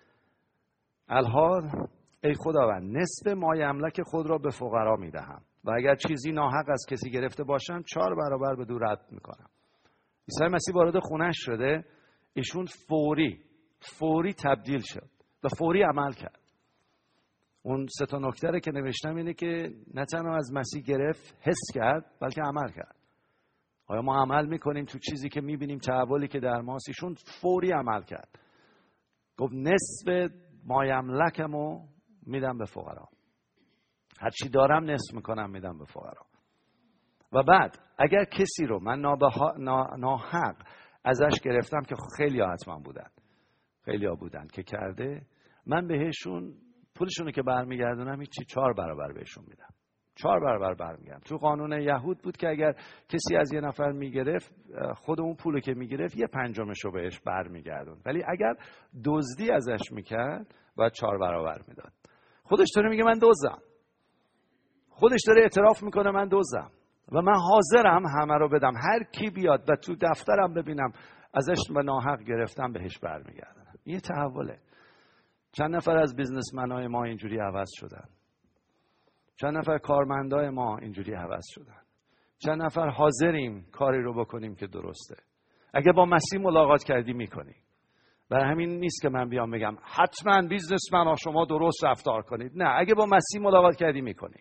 الحال ای خداوند نصف مای املاک خود را به فقرا میدهم و اگر چیزی ناحق از کسی گرفته باشم چهار برابر به دو رد میکنم. عیسی مسیح وارد خونه‌اش شده، ایشون فوری فوری تبدیل شد و فوری عمل کرد. اون سه تا نکته که نوشتم اینه که نه تنها از مسیح گرفت، حس کرد، بلکه عمل کرد. آیا ما عمل میکنیم تو چیزی که میبینیم تحولی که در ماست؟ ایشون فوری عمل کرد، گفت نصف مای املاکمو میدم به فقرا، هر چی دارم نصف میکنم میدم به فقرا. و بعد اگر کسی رو من نابها... نا... ناحق ازش گرفتم، که خیلی ها حتما بودن، خیلی ها بودن که کرده، من بهشون پولشونو که برمیگردونم هیچی، چهار برابر بهشون میدم، چهار برابر برمیگردم. تو قانون یهود بود که اگر کسی از یه نفر میگرفت، خود اون پولو که میگرفت یه پنجمشو بهش برمیگردون، ولی اگر دزدی ازش میکرد باید چهار برابر میداد. خودش داره میگه من دزدم، خودش داره اعتراف میکنه من دزدم و من حاضرم همه رو بدم، هر کی بیاد و تو دفترم ببینم ازش و ناحق گرفتم بهش برمیگردم. یه تحوله. چند نفر از بیزنسمنای ما اینجوری عوض شدن، چند نفر کارمندای ما اینجوری عوض شدن، چند نفر حاضریم کاری رو بکنیم که درسته. اگه با مسیح ملاقات کردی میکنی. برای همین نیست که من بیام بگم حتما بیزنسمن‌ها شما درست رفتار کنید، نه، اگه با مسیح ملاقات کردی میکنی.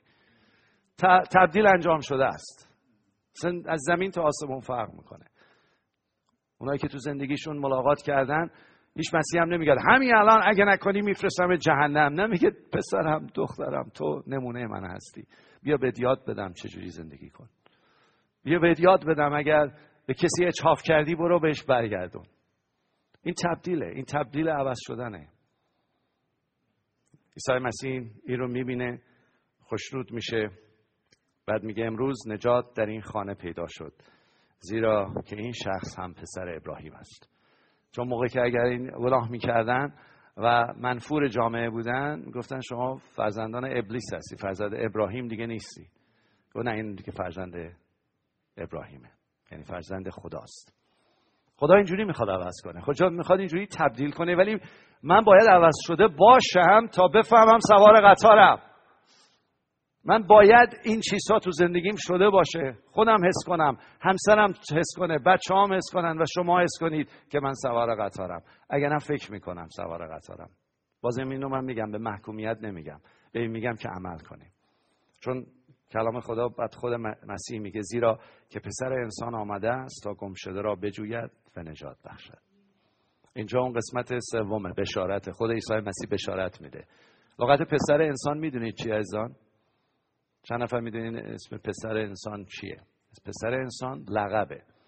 تبدیل انجام شده است، از زمین تا آسمون فرق میکنه. اونایی که تو زندگیشون ملاقات کردن، هیچ مسیح هم نمیگه همین الان اگه نکنی میفرستم جهنم، نمیگه پسرم دخترم تو نمونه من هستی، بیا بهت یاد بدم چجوری زندگی کن، بیا بهت یاد بدم اگر به کسی اچاف کردی برو بهش برگردون. این تبدیله، این تبدیل عوض شدنه. عیسی مسیح این رو میبینه، خوشنود میشه، بعد میگه امروز نجات در این خانه پیدا شد، زیرا که این شخص هم پسر ابراهیم است. چون موقعی که اگر این گناه میکردن و منفور جامعه بودن، گفتن شما فرزندان ابلیس هستی، فرزند ابراهیم دیگه نیستی. گفت نه، این دیگه فرزند ابراهیمه، یعنی فرزند خداست. خدا اینجوری میخواد عوض کنه، خدا میخواد اینجوری تبدیل کنه، ولی من باید عوض شده باشم تا بفهمم سوار قطارم. من باید این چیزها تو زندگیم شده باشه، خودم حس کنم، همسرم حس کنه، بچه‌هام حس کنن و شما حس کنید که من سوار قطارم. اگر نه فکر میکنم سوار قطارم. بازم اینو من میگم، به محکومیت نمیگم، به این میگم که عمل کنیم. چون کلام خدا بعد خود مسیح میگه زیرا که پسر انسان آمده است تا گم شده را بجوید و نجات بخشد. اینجا اون قسمت سومه، بشارت. خود عیسی مسیح بشارت میده. لغت پسر انسان میدونید چیه عزیزان؟ چند نفر میدونین اسم پسر انسان چیه؟ پسر انسان لقبه.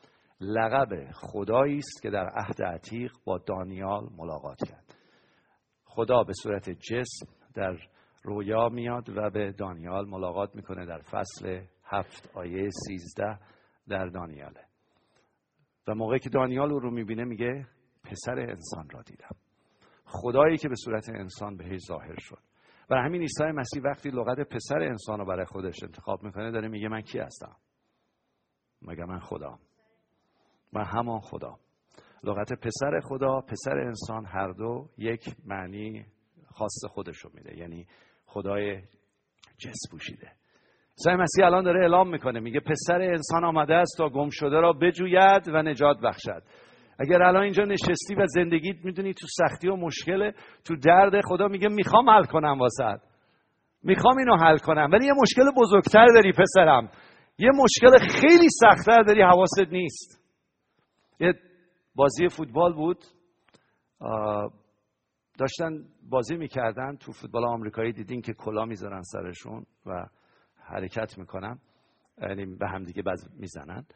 لقب خدایی است که در عهد عتیق با دانیال ملاقات کرد. خدا به صورت جسم در رویا میاد و به دانیال ملاقات میکنه در فصل هفت آیه سیزده در دانیاله. و موقعی که دانیال رو میبینه میگه پسر انسان را دیدم. خدایی که به صورت انسان بهش ظاهر شد. برای همین عیسی مسیح وقتی لغت پسر انسان رو برای خودش انتخاب میکنه داره میگه من کی هستم؟ مگه من خدا؟ و همان خدا. لغت پسر خدا، پسر انسان، هر دو یک معنی خاص خودش رو میده، یعنی خدای جسم پوشیده. عیسی مسیح الان داره اعلام میکنه، میگه پسر انسان آمده است تا گم شده را بجوید و نجات بخشد. اگر الان اینجا نشستی و زندگیت میدونی تو سختی و مشکل، تو درد، خدا میگه میخوام حل کنم واسط، میخوام اینو حل کنم. ولی یه مشکل بزرگتر داری پسرم، یه مشکل خیلی سخت‌تر داری، حواست نیست. یه بازی فوتبال بود، داشتن بازی میکردن تو فوتبال آمریکایی، دیدین که کلا میذارن سرشون و حرکت میکنن، یعنی به هم دیگه باز میزنن.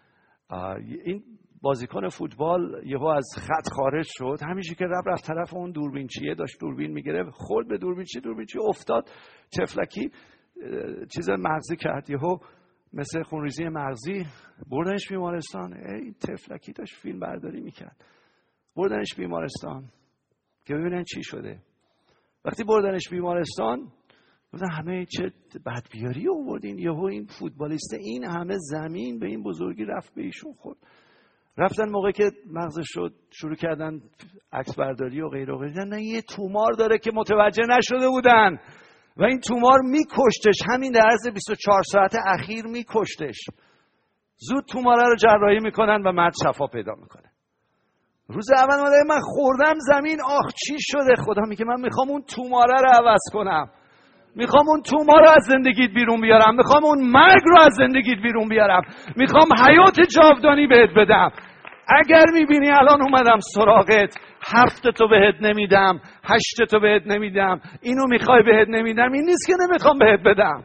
این بازیکن فوتبال یهو از خط خارج شد، همیشه که رفت رفت طرف اون دوربینچیه، داشت دوربین میگیره، خورد به دوربینچی، دوربینچی افتاد، تفلکی چیز مغزی کرد، یهو مثل خونریزی مغزی، بردنش بیمارستان. ای تفلکی داشت فیلم برداری میکرد، بردنش بیمارستان که ببینن چی شده. وقتی بردنش بیمارستان گفتن همه چه بدبیاری آوردین، یهو این فوتبالیست این همه زمین به این بزرگی رفت به ایشون خورد. رفتن موقعی که مغزش شد شروع کردن عکس برداری و غیره و غیره، نه یه تومار داره که متوجه نشده بودن و این تومار میکشتش، همین در عرض بیست و چهار ساعت اخیر میکشتش. زود توماره رو جراحی میکنن و مرد شفا پیدا میکنه. روز اول ماده من خوردم زمین، آخ چی شده؟ خدا میگه من میخوام اون توماره رو عوض کنم، میخوام اون تومار رو از زندگیت بیرون بیارم، میخوام اون مرگ رو از زندگیت بیرون بیارم، میخوام حیات جاودانی بهت بدم. اگر میبینی الان اومدم سراغت، هفت تو بهت نمیدم، هشت تو بهت نمیدم، اینو میخوای بهت نمیدم، این نیست که نمیخوام بهت بدم،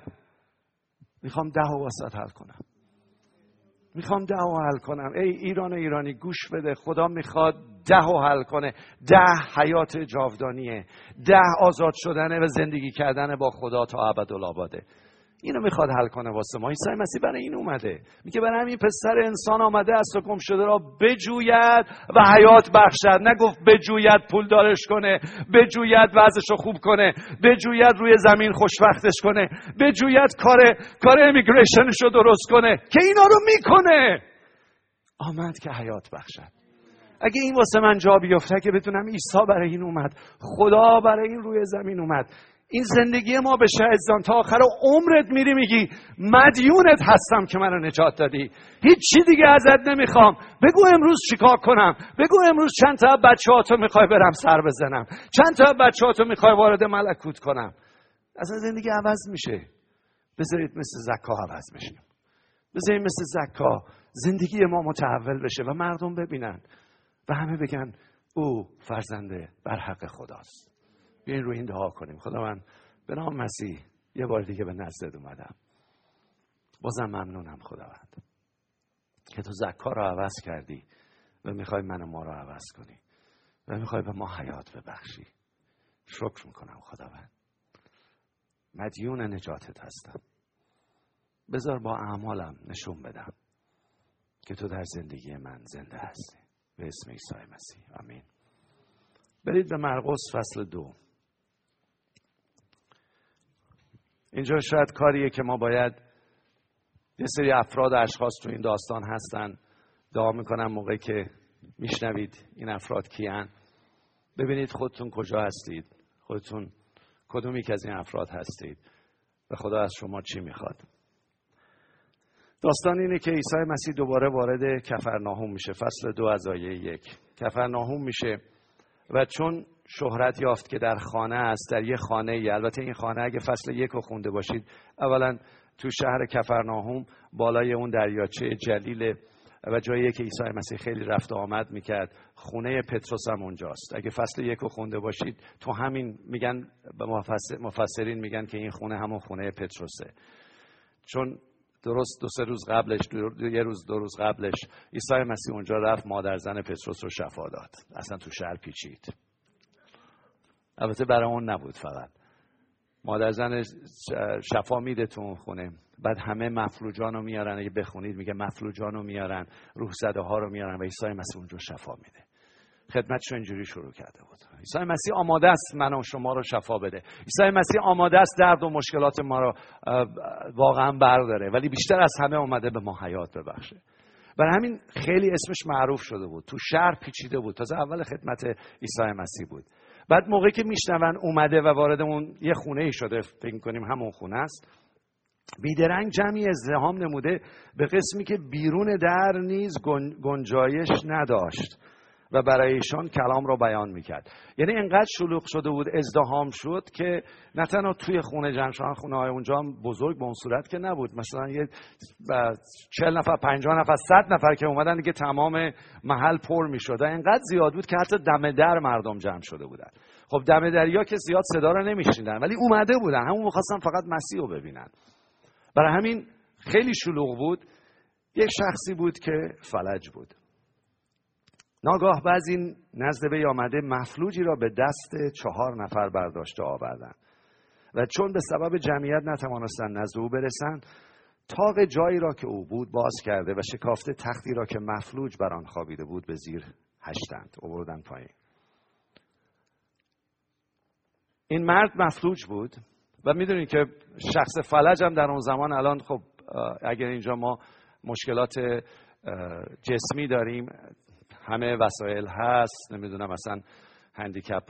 میخوام ده و واسط حل کنم، میخوام ده و حل کنم. ای ایران ایرانی گوش بده، خدا میخواد ده و حل کنه. ده حیات جاودانیه، ده آزاد شدنه و زندگی کردن با خدا تا ابدالآباده. اینو میخواد حل کنه واسه ما. عیسی مسیح برای این اومده، میگه برای همین پسر انسان آمده است و گم شده را بجوید و حیات بخشد. نگفت بجوید پول دارش کنه، بجوید وضعشو خوب کنه، بجوید روی زمین خوشبختش کنه، بجوید کار کار امیگریشنشو درست کنه، که اینا رو میکنه. آمد که حیات بخشد. اگه این واسه من جا بیفته که بدونم عیسی برای این اومد، خدا برای این روی زمین اومد. این زندگی ما به شهزان تا آخر عمرت میری میگی مدیونت هستم که منو نجات دادی، هیچ چی دیگه ازت نمیخوام. بگو امروز چیکار کنم، بگو امروز چند تا بچه‌هاتو میخوای برم سر بزنم، چند تا بچه‌هاتو میخوای وارد ملکوت کنم. اصلا زندگی عوض میشه. بذارید مثل زکا عوض بشیم، بذارید مثل زکا زندگی ما متحول بشه و مردم ببینن و همه بگن او فرزنده برحق خداست. بیاین روی این دعا کنیم. خدا من به نام مسیح یه بار دیگه به نزدت اومدم، بازم ممنونم خداوند که تو زکا رو عوض کردی و میخوای من و ما رو عوض کنی و میخوای به ما حیات ببخشی. شکر میکنم خداوند، مدیون نجاتت هستم. بذار با اعمالم نشون بدم که تو در زندگی من زنده هستی. به اسم عیسی مسیح آمین. برید به مرقس فصل دو. اینجا شاید کاریه که ما باید، یه سری افراد اشخاص تو این داستان هستن، دعا میکنم موقعی که میشنوید این افراد کیان، ببینید خودتون کجا هستید، خودتون کدومی که از این افراد هستید و خدا از شما چی میخواد. داستان اینه که عیسی مسیح دوباره وارد کفرناهم میشه. فصل دو از آیه یک. کفرناهم میشه و چون شهرت یافت که در خانه است، در یه خانه ای، البته این خانه اگه فصل یک رو خونده باشید، اولا تو شهر کفرناهم بالای اون دریاچه جلیل و جاییه که عیسی مسیح خیلی رفت و آمد میکرد. خونه پتروس هم اونجاست. اگه فصل یک رو خونده باشید تو همین میگن، مفسر، مفسرین میگن که این خونه همون خونه پتروسه، چون درست دو سه روز قبلش دو یه روز دو روز قبلش عیسی مسیح اونجا رفت مادرزن پتروس رو شفا داد. اصلا تو شهر پیچید. البته برای اون نبود، فقط مادرزن شفا میده تو اون خونه. بعد همه مفلوجان رو میارن، اگه بخونید میگه مفلوجان رو میارن، روح زده ها رو میارن و عیسی مسیح اونجا شفا میده. خدمتش اینجوری شروع کرده بود: عیسی مسیح آماده است من و شما رو شفا بده. عیسی مسیح آماده است درد و مشکلات ما رو واقعا برداره، ولی بیشتر از همه اومده به ما حیات ببخشه. برای همین خیلی اسمش معروف شده بود، تو شهر پیچیده بود. تازه اول خدمت عیسی مسیح بود. بعد موقعی که میشنون اومده و وارد اون یه خونه ای شده، فکر کنیم همون خونه است، بیدرنگ جمعی ازدحام نموده به قسمی که بیرون در نیز گنجایش نداشت و برای ایشان کلام را بیان میکرد. یعنی انقدر شلوغ شده بود، ازدحام شد که نه تنها توی خونه جمع شدن، خونه های اونجا هم بزرگ به اون صورت که نبود، مثلا یه چهل نفر پنجاه نفر صد نفر که اومدن دیگه تمام محل پر میشد. انقدر زیاد بود که حتی دم در مردم جمع شده بودن. خب دم دریا که زیاد صدا رو نمیشنیدن، ولی اومده بودن، همون می‌خواستن فقط مسیح رو ببینن. برای همین خیلی شلوغ بود. یک شخصی بود که فلج بود. ناگاه بعضی نزد وی آمده مفلوجی را به دست چهار نفر برداشته آوردند و چون به سبب جمعیت نتوانستند نزد او برسند، طاق جایی را که او بود باز کرده و شکافته تختی را که مفلوج بر آن خوابیده بود به زیر هشتند، آوردن پایین. این مرد مفلوج بود و میدونید که شخص فلج هم در اون زمان، الان خب اگر اینجا ما مشکلات جسمی داریم، همه وسایل هست، نمیدونم مثلا هندیکپ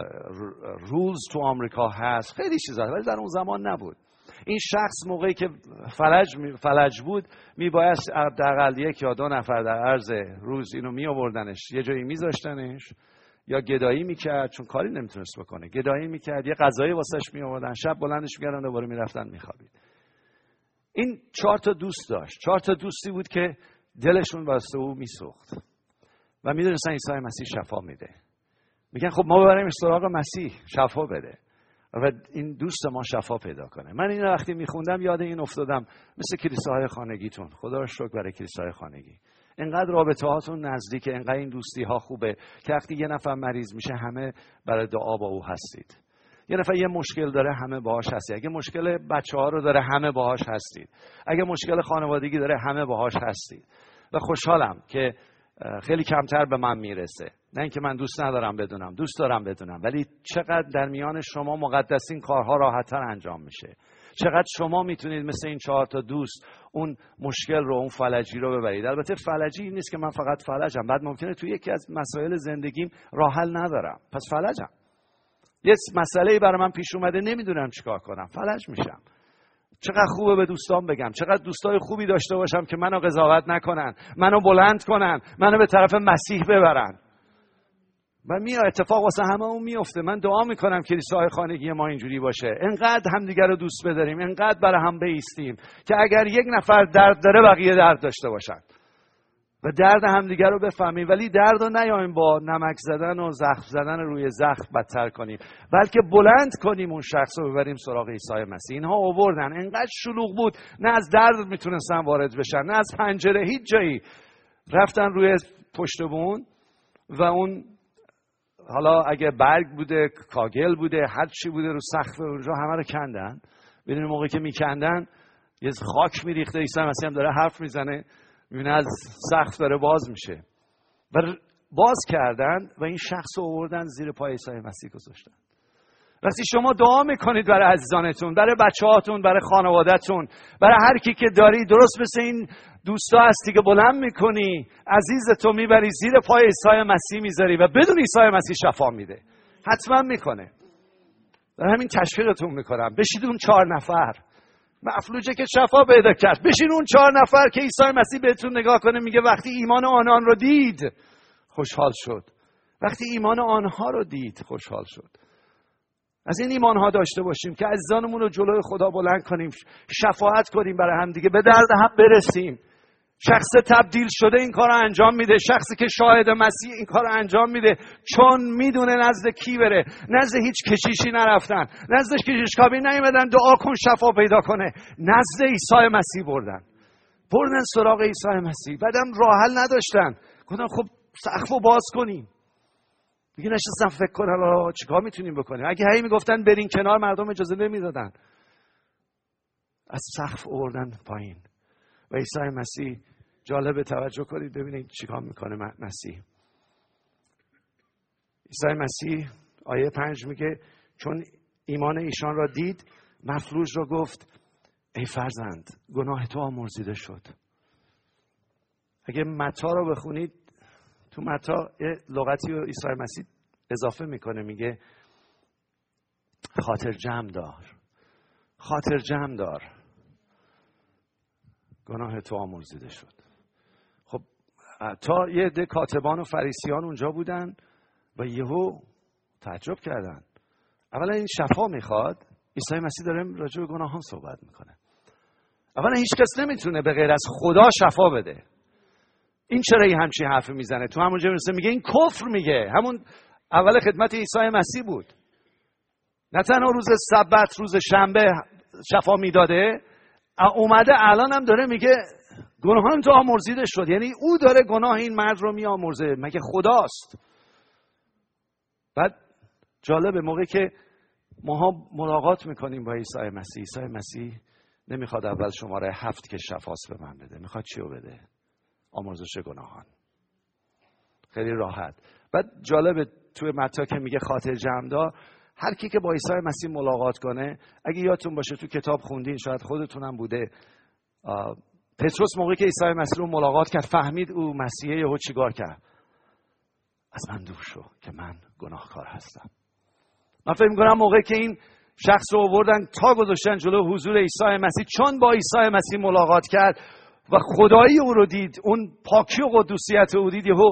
رولز تو آمریکا هست، خیلی چیزا، ولی در اون زمان نبود. این شخص موقعی که فلج فلج بود میبایست حداقل یک یا دو نفر در عرض روز اینو می آوردنش، یه جایی میذاشتنش یا گدایی میکرد، چون کاری نمیتونست بکنه، گدایی میکرد، یه غذایی واسش می آوردن، شب بلندش میکردن دوباره میرفتن میخوابید. این چهار تا دوست داشت، چهار تا دوستی بود که دلشون واسه او میسوخت و میدونستن عیسی مسیح شفا میده. میگن خب ما ببریم سراغ مسیح شفا بده و این دوست ما شفا پیدا کنه. من این وقتی میخوندم یاد این افتادم، مثل کلیساهای خانگیتون، خدا رو شکر برای کلیساهای خانگی، اینقدر رابطه هاتون نزدیکه، اینقدر این دوستی ها خوبه که وقتی یه نفر مریض میشه همه برای دعا با او هستید. یه نفر یه مشکل داره همه باهاش هستید. اگه مشکل بچه‌ها رو داره همه باهاش هستید. اگه مشکل خانوادگی داره همه باهاش هستید. و خوشحالم که خیلی کمتر به من میرسه. نه اینکه من دوست ندارم بدونم، دوست دارم بدونم، ولی چقدر در میان شما مقدسین کارها راحت‌تر انجام میشه. چقدر شما میتونید مثل این چهار تا دوست اون مشکل رو، اون فلجی رو ببرید. البته فلجی این نیست که من فقط فلجم، بعد ممکنه توی یکی از مسائل زندگیم راه حل ندارم، پس فلجم. یه مسئله‌ای برای من پیش اومده نمیدونم چیکار کنم، فلج میشم. چقدر خوبه به دوستان بگم، چقدر دوستای خوبی داشته باشم که منو قضاوت نکنن، منو بلند کنن، منو به طرف مسیح ببرن. و میاد اتفاق واسه همه اون میفته. من دعا میکنم کلیساهای خانگی ما اینجوری باشه، انقدر همدیگه رو دوست بداریم، انقدر برای هم بایستیم که اگر یک نفر درد داره بقیه درد داشته باشن و درد همدیگه رو بفهمیم، ولی درد رو نیاییم با نمک زدن و زخم زدن روی زخم بدتر کنیم، بلکه بلند کنیم اون شخص رو ببریم سراغ عیسی مسیح. اینها آوردن، انقدر شلوغ بود، نه از درد میتونستن وارد بشن، نه از پنجره، هیچ جایی. رفتن روی پشت بون و اون، حالا اگه برگ بوده، کاگل بوده، هر چی بوده رو سقف اونجا همه رو کندن. ببین موقعی که میکندن یه خاک میریخته، عیسی مسیح هم داره حرف میزنه، میبینه از سقف داره باز میشه و باز کردن و این شخص رو آوردن زیر پای عیسی مسیح گذاشتن. وقتی شما دعا میکنید برای عزیزانتون، برای بچه‌هاتون، برای خانواده‌تون، برای هر کی که داری، درست مثل این دوستا هستی که بلند میکنی عزیزتو میبری زیر پای عیسی مسیح میذاری و بدون عیسی مسیح شفا میده، حتما میکنه. در همین تشویقتون میکنم، بشید اون چهار نفر مفلوجه که شفا پیدا کرد، بشین اون چهار نفر که عیسی مسیح بهتون نگاه کنه میگه وقتی ایمان آنان رو دید خوشحال شد. وقتی ایمان آنها رو دید خوشحال شد. از این ایمان ها داشته باشیم که عزیزانمون رو جلوی خدا بلند کنیم، شفاعت کنیم برای هم دیگه، به درد هم برسیم. شخص تبدیل شده این کار رو انجام میده. شخصی که شاهد مسیح این کار رو انجام میده، چون میدونه نزد کی بره. نزد هیچ کشیشی نرفتن، نزد کشیشکابی نیومدن دعا کن شفا پیدا کنه، نزد عیسی مسیح بردن بردن سراغ عیسی مسیح. بعدم راه حل نداشتن، گفتن خب سقفو باز کنیم. دیگه نشستم فکر کنم چیکار میتونیم بکنیم. اگه هی میگفتن برین کنار، مردم اجازه نمیدادن. از سقف آوردن پایین و عیسی مسیح، جالب توجه کنید ببینید چیکار میکنه مسیح. عیسی مسیح آیه پنج میگه چون ایمان ایشان را دید، مفلوج را گفت ای فرزند گناه تو آمرزیده شد. اگه متی رو بخونید، تو متی یه لغتی رو عیسی مسیح اضافه میکنه، میگه خاطر جمع دار، خاطر جمع دار، گناه تو آمرزیده شد. خب تا یه عده کاتبان و فریسیان اونجا بودن و یهو تعجب کردن. اولا این شفا میخواد، عیسی مسیح داره راجع به گناهان صحبت میکنه. اولا هیچ کس نمیتونه به غیر از خدا شفا بده. این چرا این همچین حرفی میزنه؟ تو همونجا میگه این کفر میگه. همون اول خدمت عیسی مسیح بود. نه تنها روز سبت، روز شنبه شفا میداده، اومده الان هم داره میگه گناهان تو آمرزیده شد. یعنی او داره گناه این مرد رو میآمرزه، مگه خداست؟ بعد جالبه موقعی که ماها ملاقات میکنیم با عیسی مسیح، عیسی مسیح نمیخواد اول شماره هفت که شفاست به من بده. میخواد چیو بده؟ آمرزش گناهان. خیلی راحت. بعد جالبه توی متی که میگه خاطر جمع دار، هر کی که با عیسی مسیح ملاقات کنه، اگه یادتون باشه تو کتاب خوندین، شاید خودتونم بوده، پتروس موقعی که عیسی مسیح رو ملاقات کرد فهمید او مسیحه، یهو چیکار کرد؟ از من دور شو که من گناهکار هستم. من فکر می‌کنم موقعی که این شخص رو آوردن تا گذاشتن جلو حضور عیسی مسیح، چون با عیسی مسیح ملاقات کرد و خدایی او رو دید، اون پاکی و قدوسیت او دید، یهو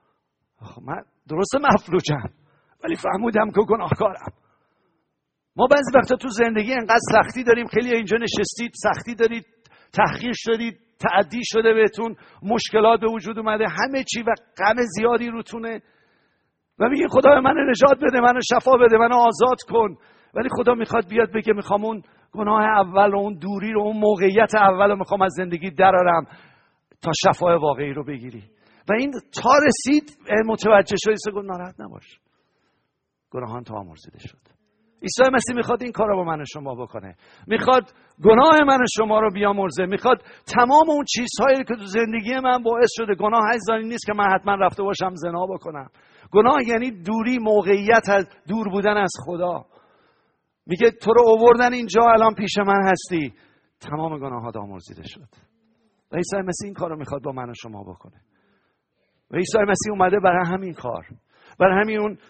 من درسته مفلوجم ولی فهمیدم که گناهکارم. ما بعضی وقتا تو زندگی انقدر سختی داریم، خیلی اینجا نشستید سختی دارید، تحقیر شدید، تعدی شده بهتون، مشکلات به وجود اومده، همه چی و غم زیادی روتونه و میگین خدا منو نجات بده، منو شفا بده، منو آزاد کن. ولی خدا میخواد بیاد بگه میخوام اون گناه اول و اون دوری رو، اون موقعیت اول رو میخوام از زندگی درارم تا شفای واقعی رو بگیری. و این تا رسید متوجه شد، گفت ناراحت نباش، گناهان تو آمرزیده شد. عیسی مسیح میخواد این کار رو با من و شما بکنه، میخواد گناه من و شما رو بیامرزه، میخواد تمام اون چیزهایی که تو زندگی من باعث شده، گناه هیچ نیست که من حتما رفته باشم زنا بکنم، گناه یعنی دوری، موقعیت از دور بودن از خدا. میگه تو رو آوردن اینجا، الان پیش من هستی، تمام گناهات آمرزیده شد. و عیسی مسیح این کار رو میخواد با من و شما بکنه. و عیسی مسیح اومده برای همین کار، برای همین اون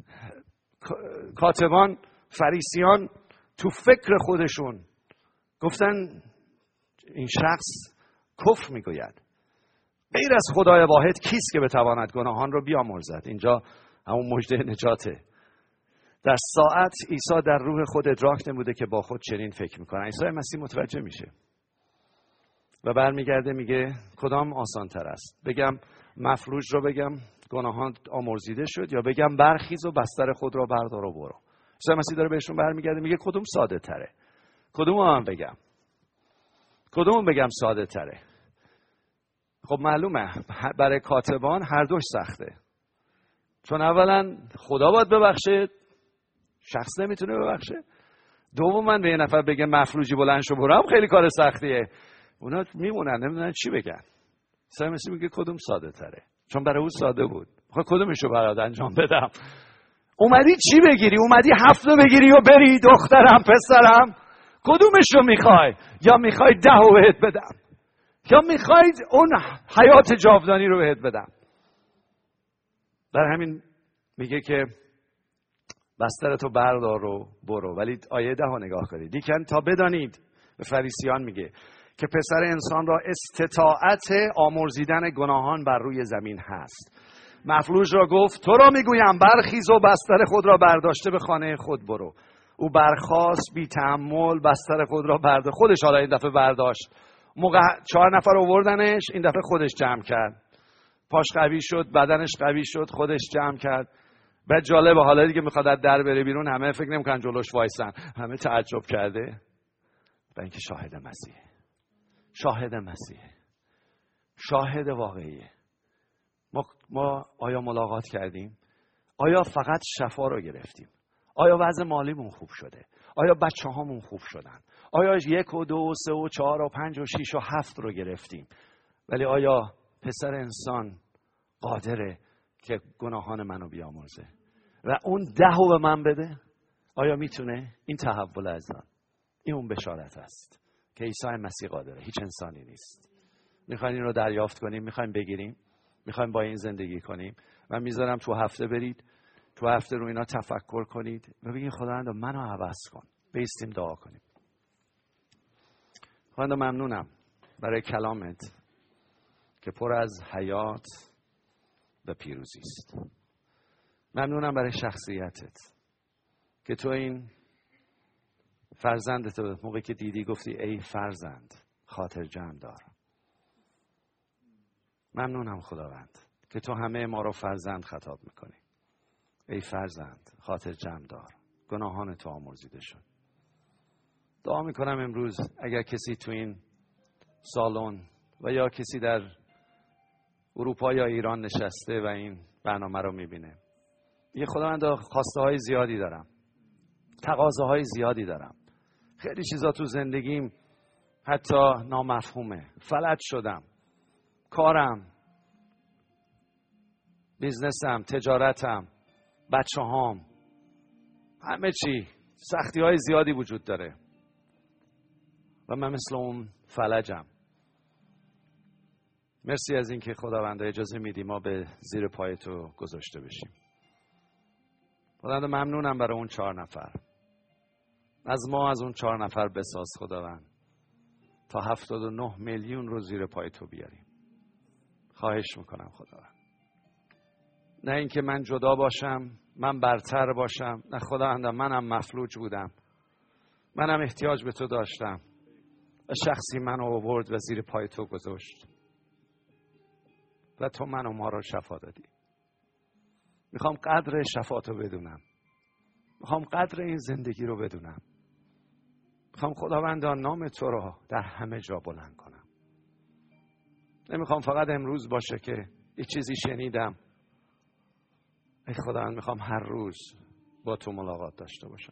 کاتبان فریسیان تو فکر خودشون گفتن این شخص کفر میگوید، غیر از خدای واحد کیست که بتواند گناهان رو بیامرزد؟ اینجا همون مژده نجاته. در ساعت عیسی در روح خود ادراک نموده که با خود چنین فکر میکنن. عیسی مسیح متوجه میشه و برمیگرده میگه کدام آسان تر است؟ بگم مفلوج رو بگم گناهان آمرزیده شد، یا بگم برخیز و بستر خود را بردار و برو؟ عیسی مسیح داره بهشون برمیگرده میگه کدوم ساده تره؟ کدوم من بگم؟ کدوم بگم ساده تره؟ خب معلومه برای کاتبان هر دوش سخته، چون اولا خدا باید ببخشه، شخص نمیتونه ببخشه. دوما به یه نفر بگه مفلوجی بلند شو برو هم خیلی کار سختیه، اونا میمونن نمیدونن چی بگن. عیسی مسیح میگه کدوم ساده تره؟ چون برای او ساده بود. خب کدومشو برات انجام بدم؟ اومدی چی بگیری؟ اومدی هفتو بگیری و بری دخترم پسرم؟ کدومشو میخوای؟ یا میخوای ده رو بهت بدم، یا میخوای اون حیات جاودانی رو بهت بدم؟ در همین میگه که بسترتو بردار و برو. ولی آیه ده ها نگاه کنید. لیکن تا بدانید، به فریسیان میگه، که پسر انسان را استطاعت آمرزیدن گناهان بر روی زمین هست. مفلوج را گفت تو را میگویم برخیز و بستر خود را برداشته به خانه خود برو. او برخاست بی تأمل، بستر خود را برداشت. خودش حالا این دفعه برداشت، موقع چهار نفر آوردنش، این دفعه خودش جمع کرد. پاش قوی شد، بدنش قوی شد، خودش جمع کرد. بعد جالبه حالا دیگه میخواد از در بره بیرون، همه فکر نمیکنن جلوش وایسن، همه تعجب کرده. و اینکه شاهد مسیحه. شاهد مسیحه. شاهد واقعیه. ما, ما آیا ملاقات کردیم؟ آیا فقط شفا رو گرفتیم؟ آیا وضع مالیمون خوب شده؟ آیا بچه هامون خوب شدن؟ آیا یک و دو و سه و چهار و پنج و شیش و هفت رو گرفتیم؟ ولی آیا پسر انسان قادره که گناهان منو بیامرزه و اون ده رو به من بده؟ آیا میتونه؟ این تحول ازان، این اون بشارت است که عیسی مسیح قادره، هیچ انسانی نیست. میخواین این رو دریافت کنیم؟ میخوایم بگیریم؟ میخوایم با این زندگی کنیم؟ من میذارم تو هفته برید، تو هفته رو اینا تفکر کنید و بگید خداوند منو عوض کن. بیستیم دعا کنیم. خداوند ممنونم برای کلامت که پر از حیات و پیروزی است. ممنونم برای شخصیتت که تو این فرزندت موقعی که دیدی گفتی ای فرزند خاطر جمع دار. ممنونم خداوند که تو همه ما رو فرزند خطاب میکنی. ای فرزند خاطر جمع دار، گناهان تو آمرزیده شد. دعا میکنم امروز اگر کسی تو این سالن و یا کسی در اروپا یا ایران نشسته و این برنامه رو میبینه، یه خداوند خواسته های زیادی دارم، تقاضاهای زیادی دارم، خیلی چیزا تو زندگیم حتی نامفهومه، فلج شدم، کارم، بیزنسم، تجارتم، بچه هام، همه چی سختی های زیادی وجود داره و من مثل اون فلجم. مرسی از این که خداوند اجازه میدی ما به زیر پای تو گذاشته بشیم. خداوند ممنونم برای اون چهار نفر. از ما از اون چهار نفر بساز خداوند تا هفتاد و نه میلیون رو زیر پای تو بیاریم. خواهش میکنم خداوند. نه اینکه من جدا باشم، من برتر باشم، نه خداوند منم مفلوج بودم، منم احتیاج به تو داشتم و شخصی منو آورد و زیر پای تو گذاشت و تو منو ما رو شفا دادی. میخوام قدر شفاتو بدونم، میخوام قدر این زندگی رو بدونم، میخوام خداوندان نام تو رو در همه جا بلند کنم. نمیخوام فقط امروز باشه که یه چیزی شنیدم. ای خداوند میخوام هر روز با تو ملاقات داشته باشم.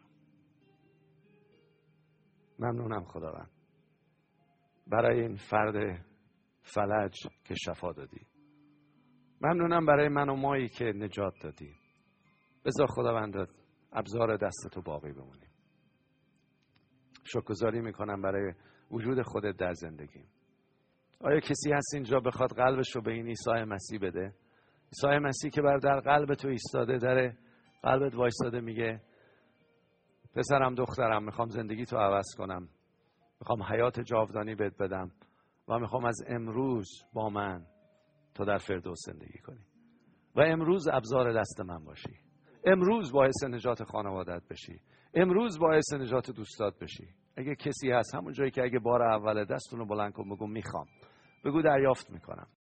ممنونم خداوند برای این فرد فلج که شفا دادی. ممنونم برای من و مایی که نجات دادی. بذار خداوند ابزار دست تو باقی بمونیم. شکرگزاری میکنم برای وجود خودت در زندگی. آیا کسی هست اینجا بخواد قلبش رو به این عیسی مسیح بده؟ عیسی مسیح که بر در قلب تو ایستاده، در قلبت وایستاده، میگه پسرم دخترم میخوام زندگی تو عوض کنم، میخوام حیات جاودانی بهت بدم و میخوام از امروز با من تو در فردوس زندگی کنی و امروز ابزار دست من باشی، امروز باعث نجات خانوادت بشی، امروز باعث نجات دوستات بشی. اگه کسی هست همون جایی که اگه بار اول دستونو بلند کن بگو میخوام، بگو دریافت میکنم.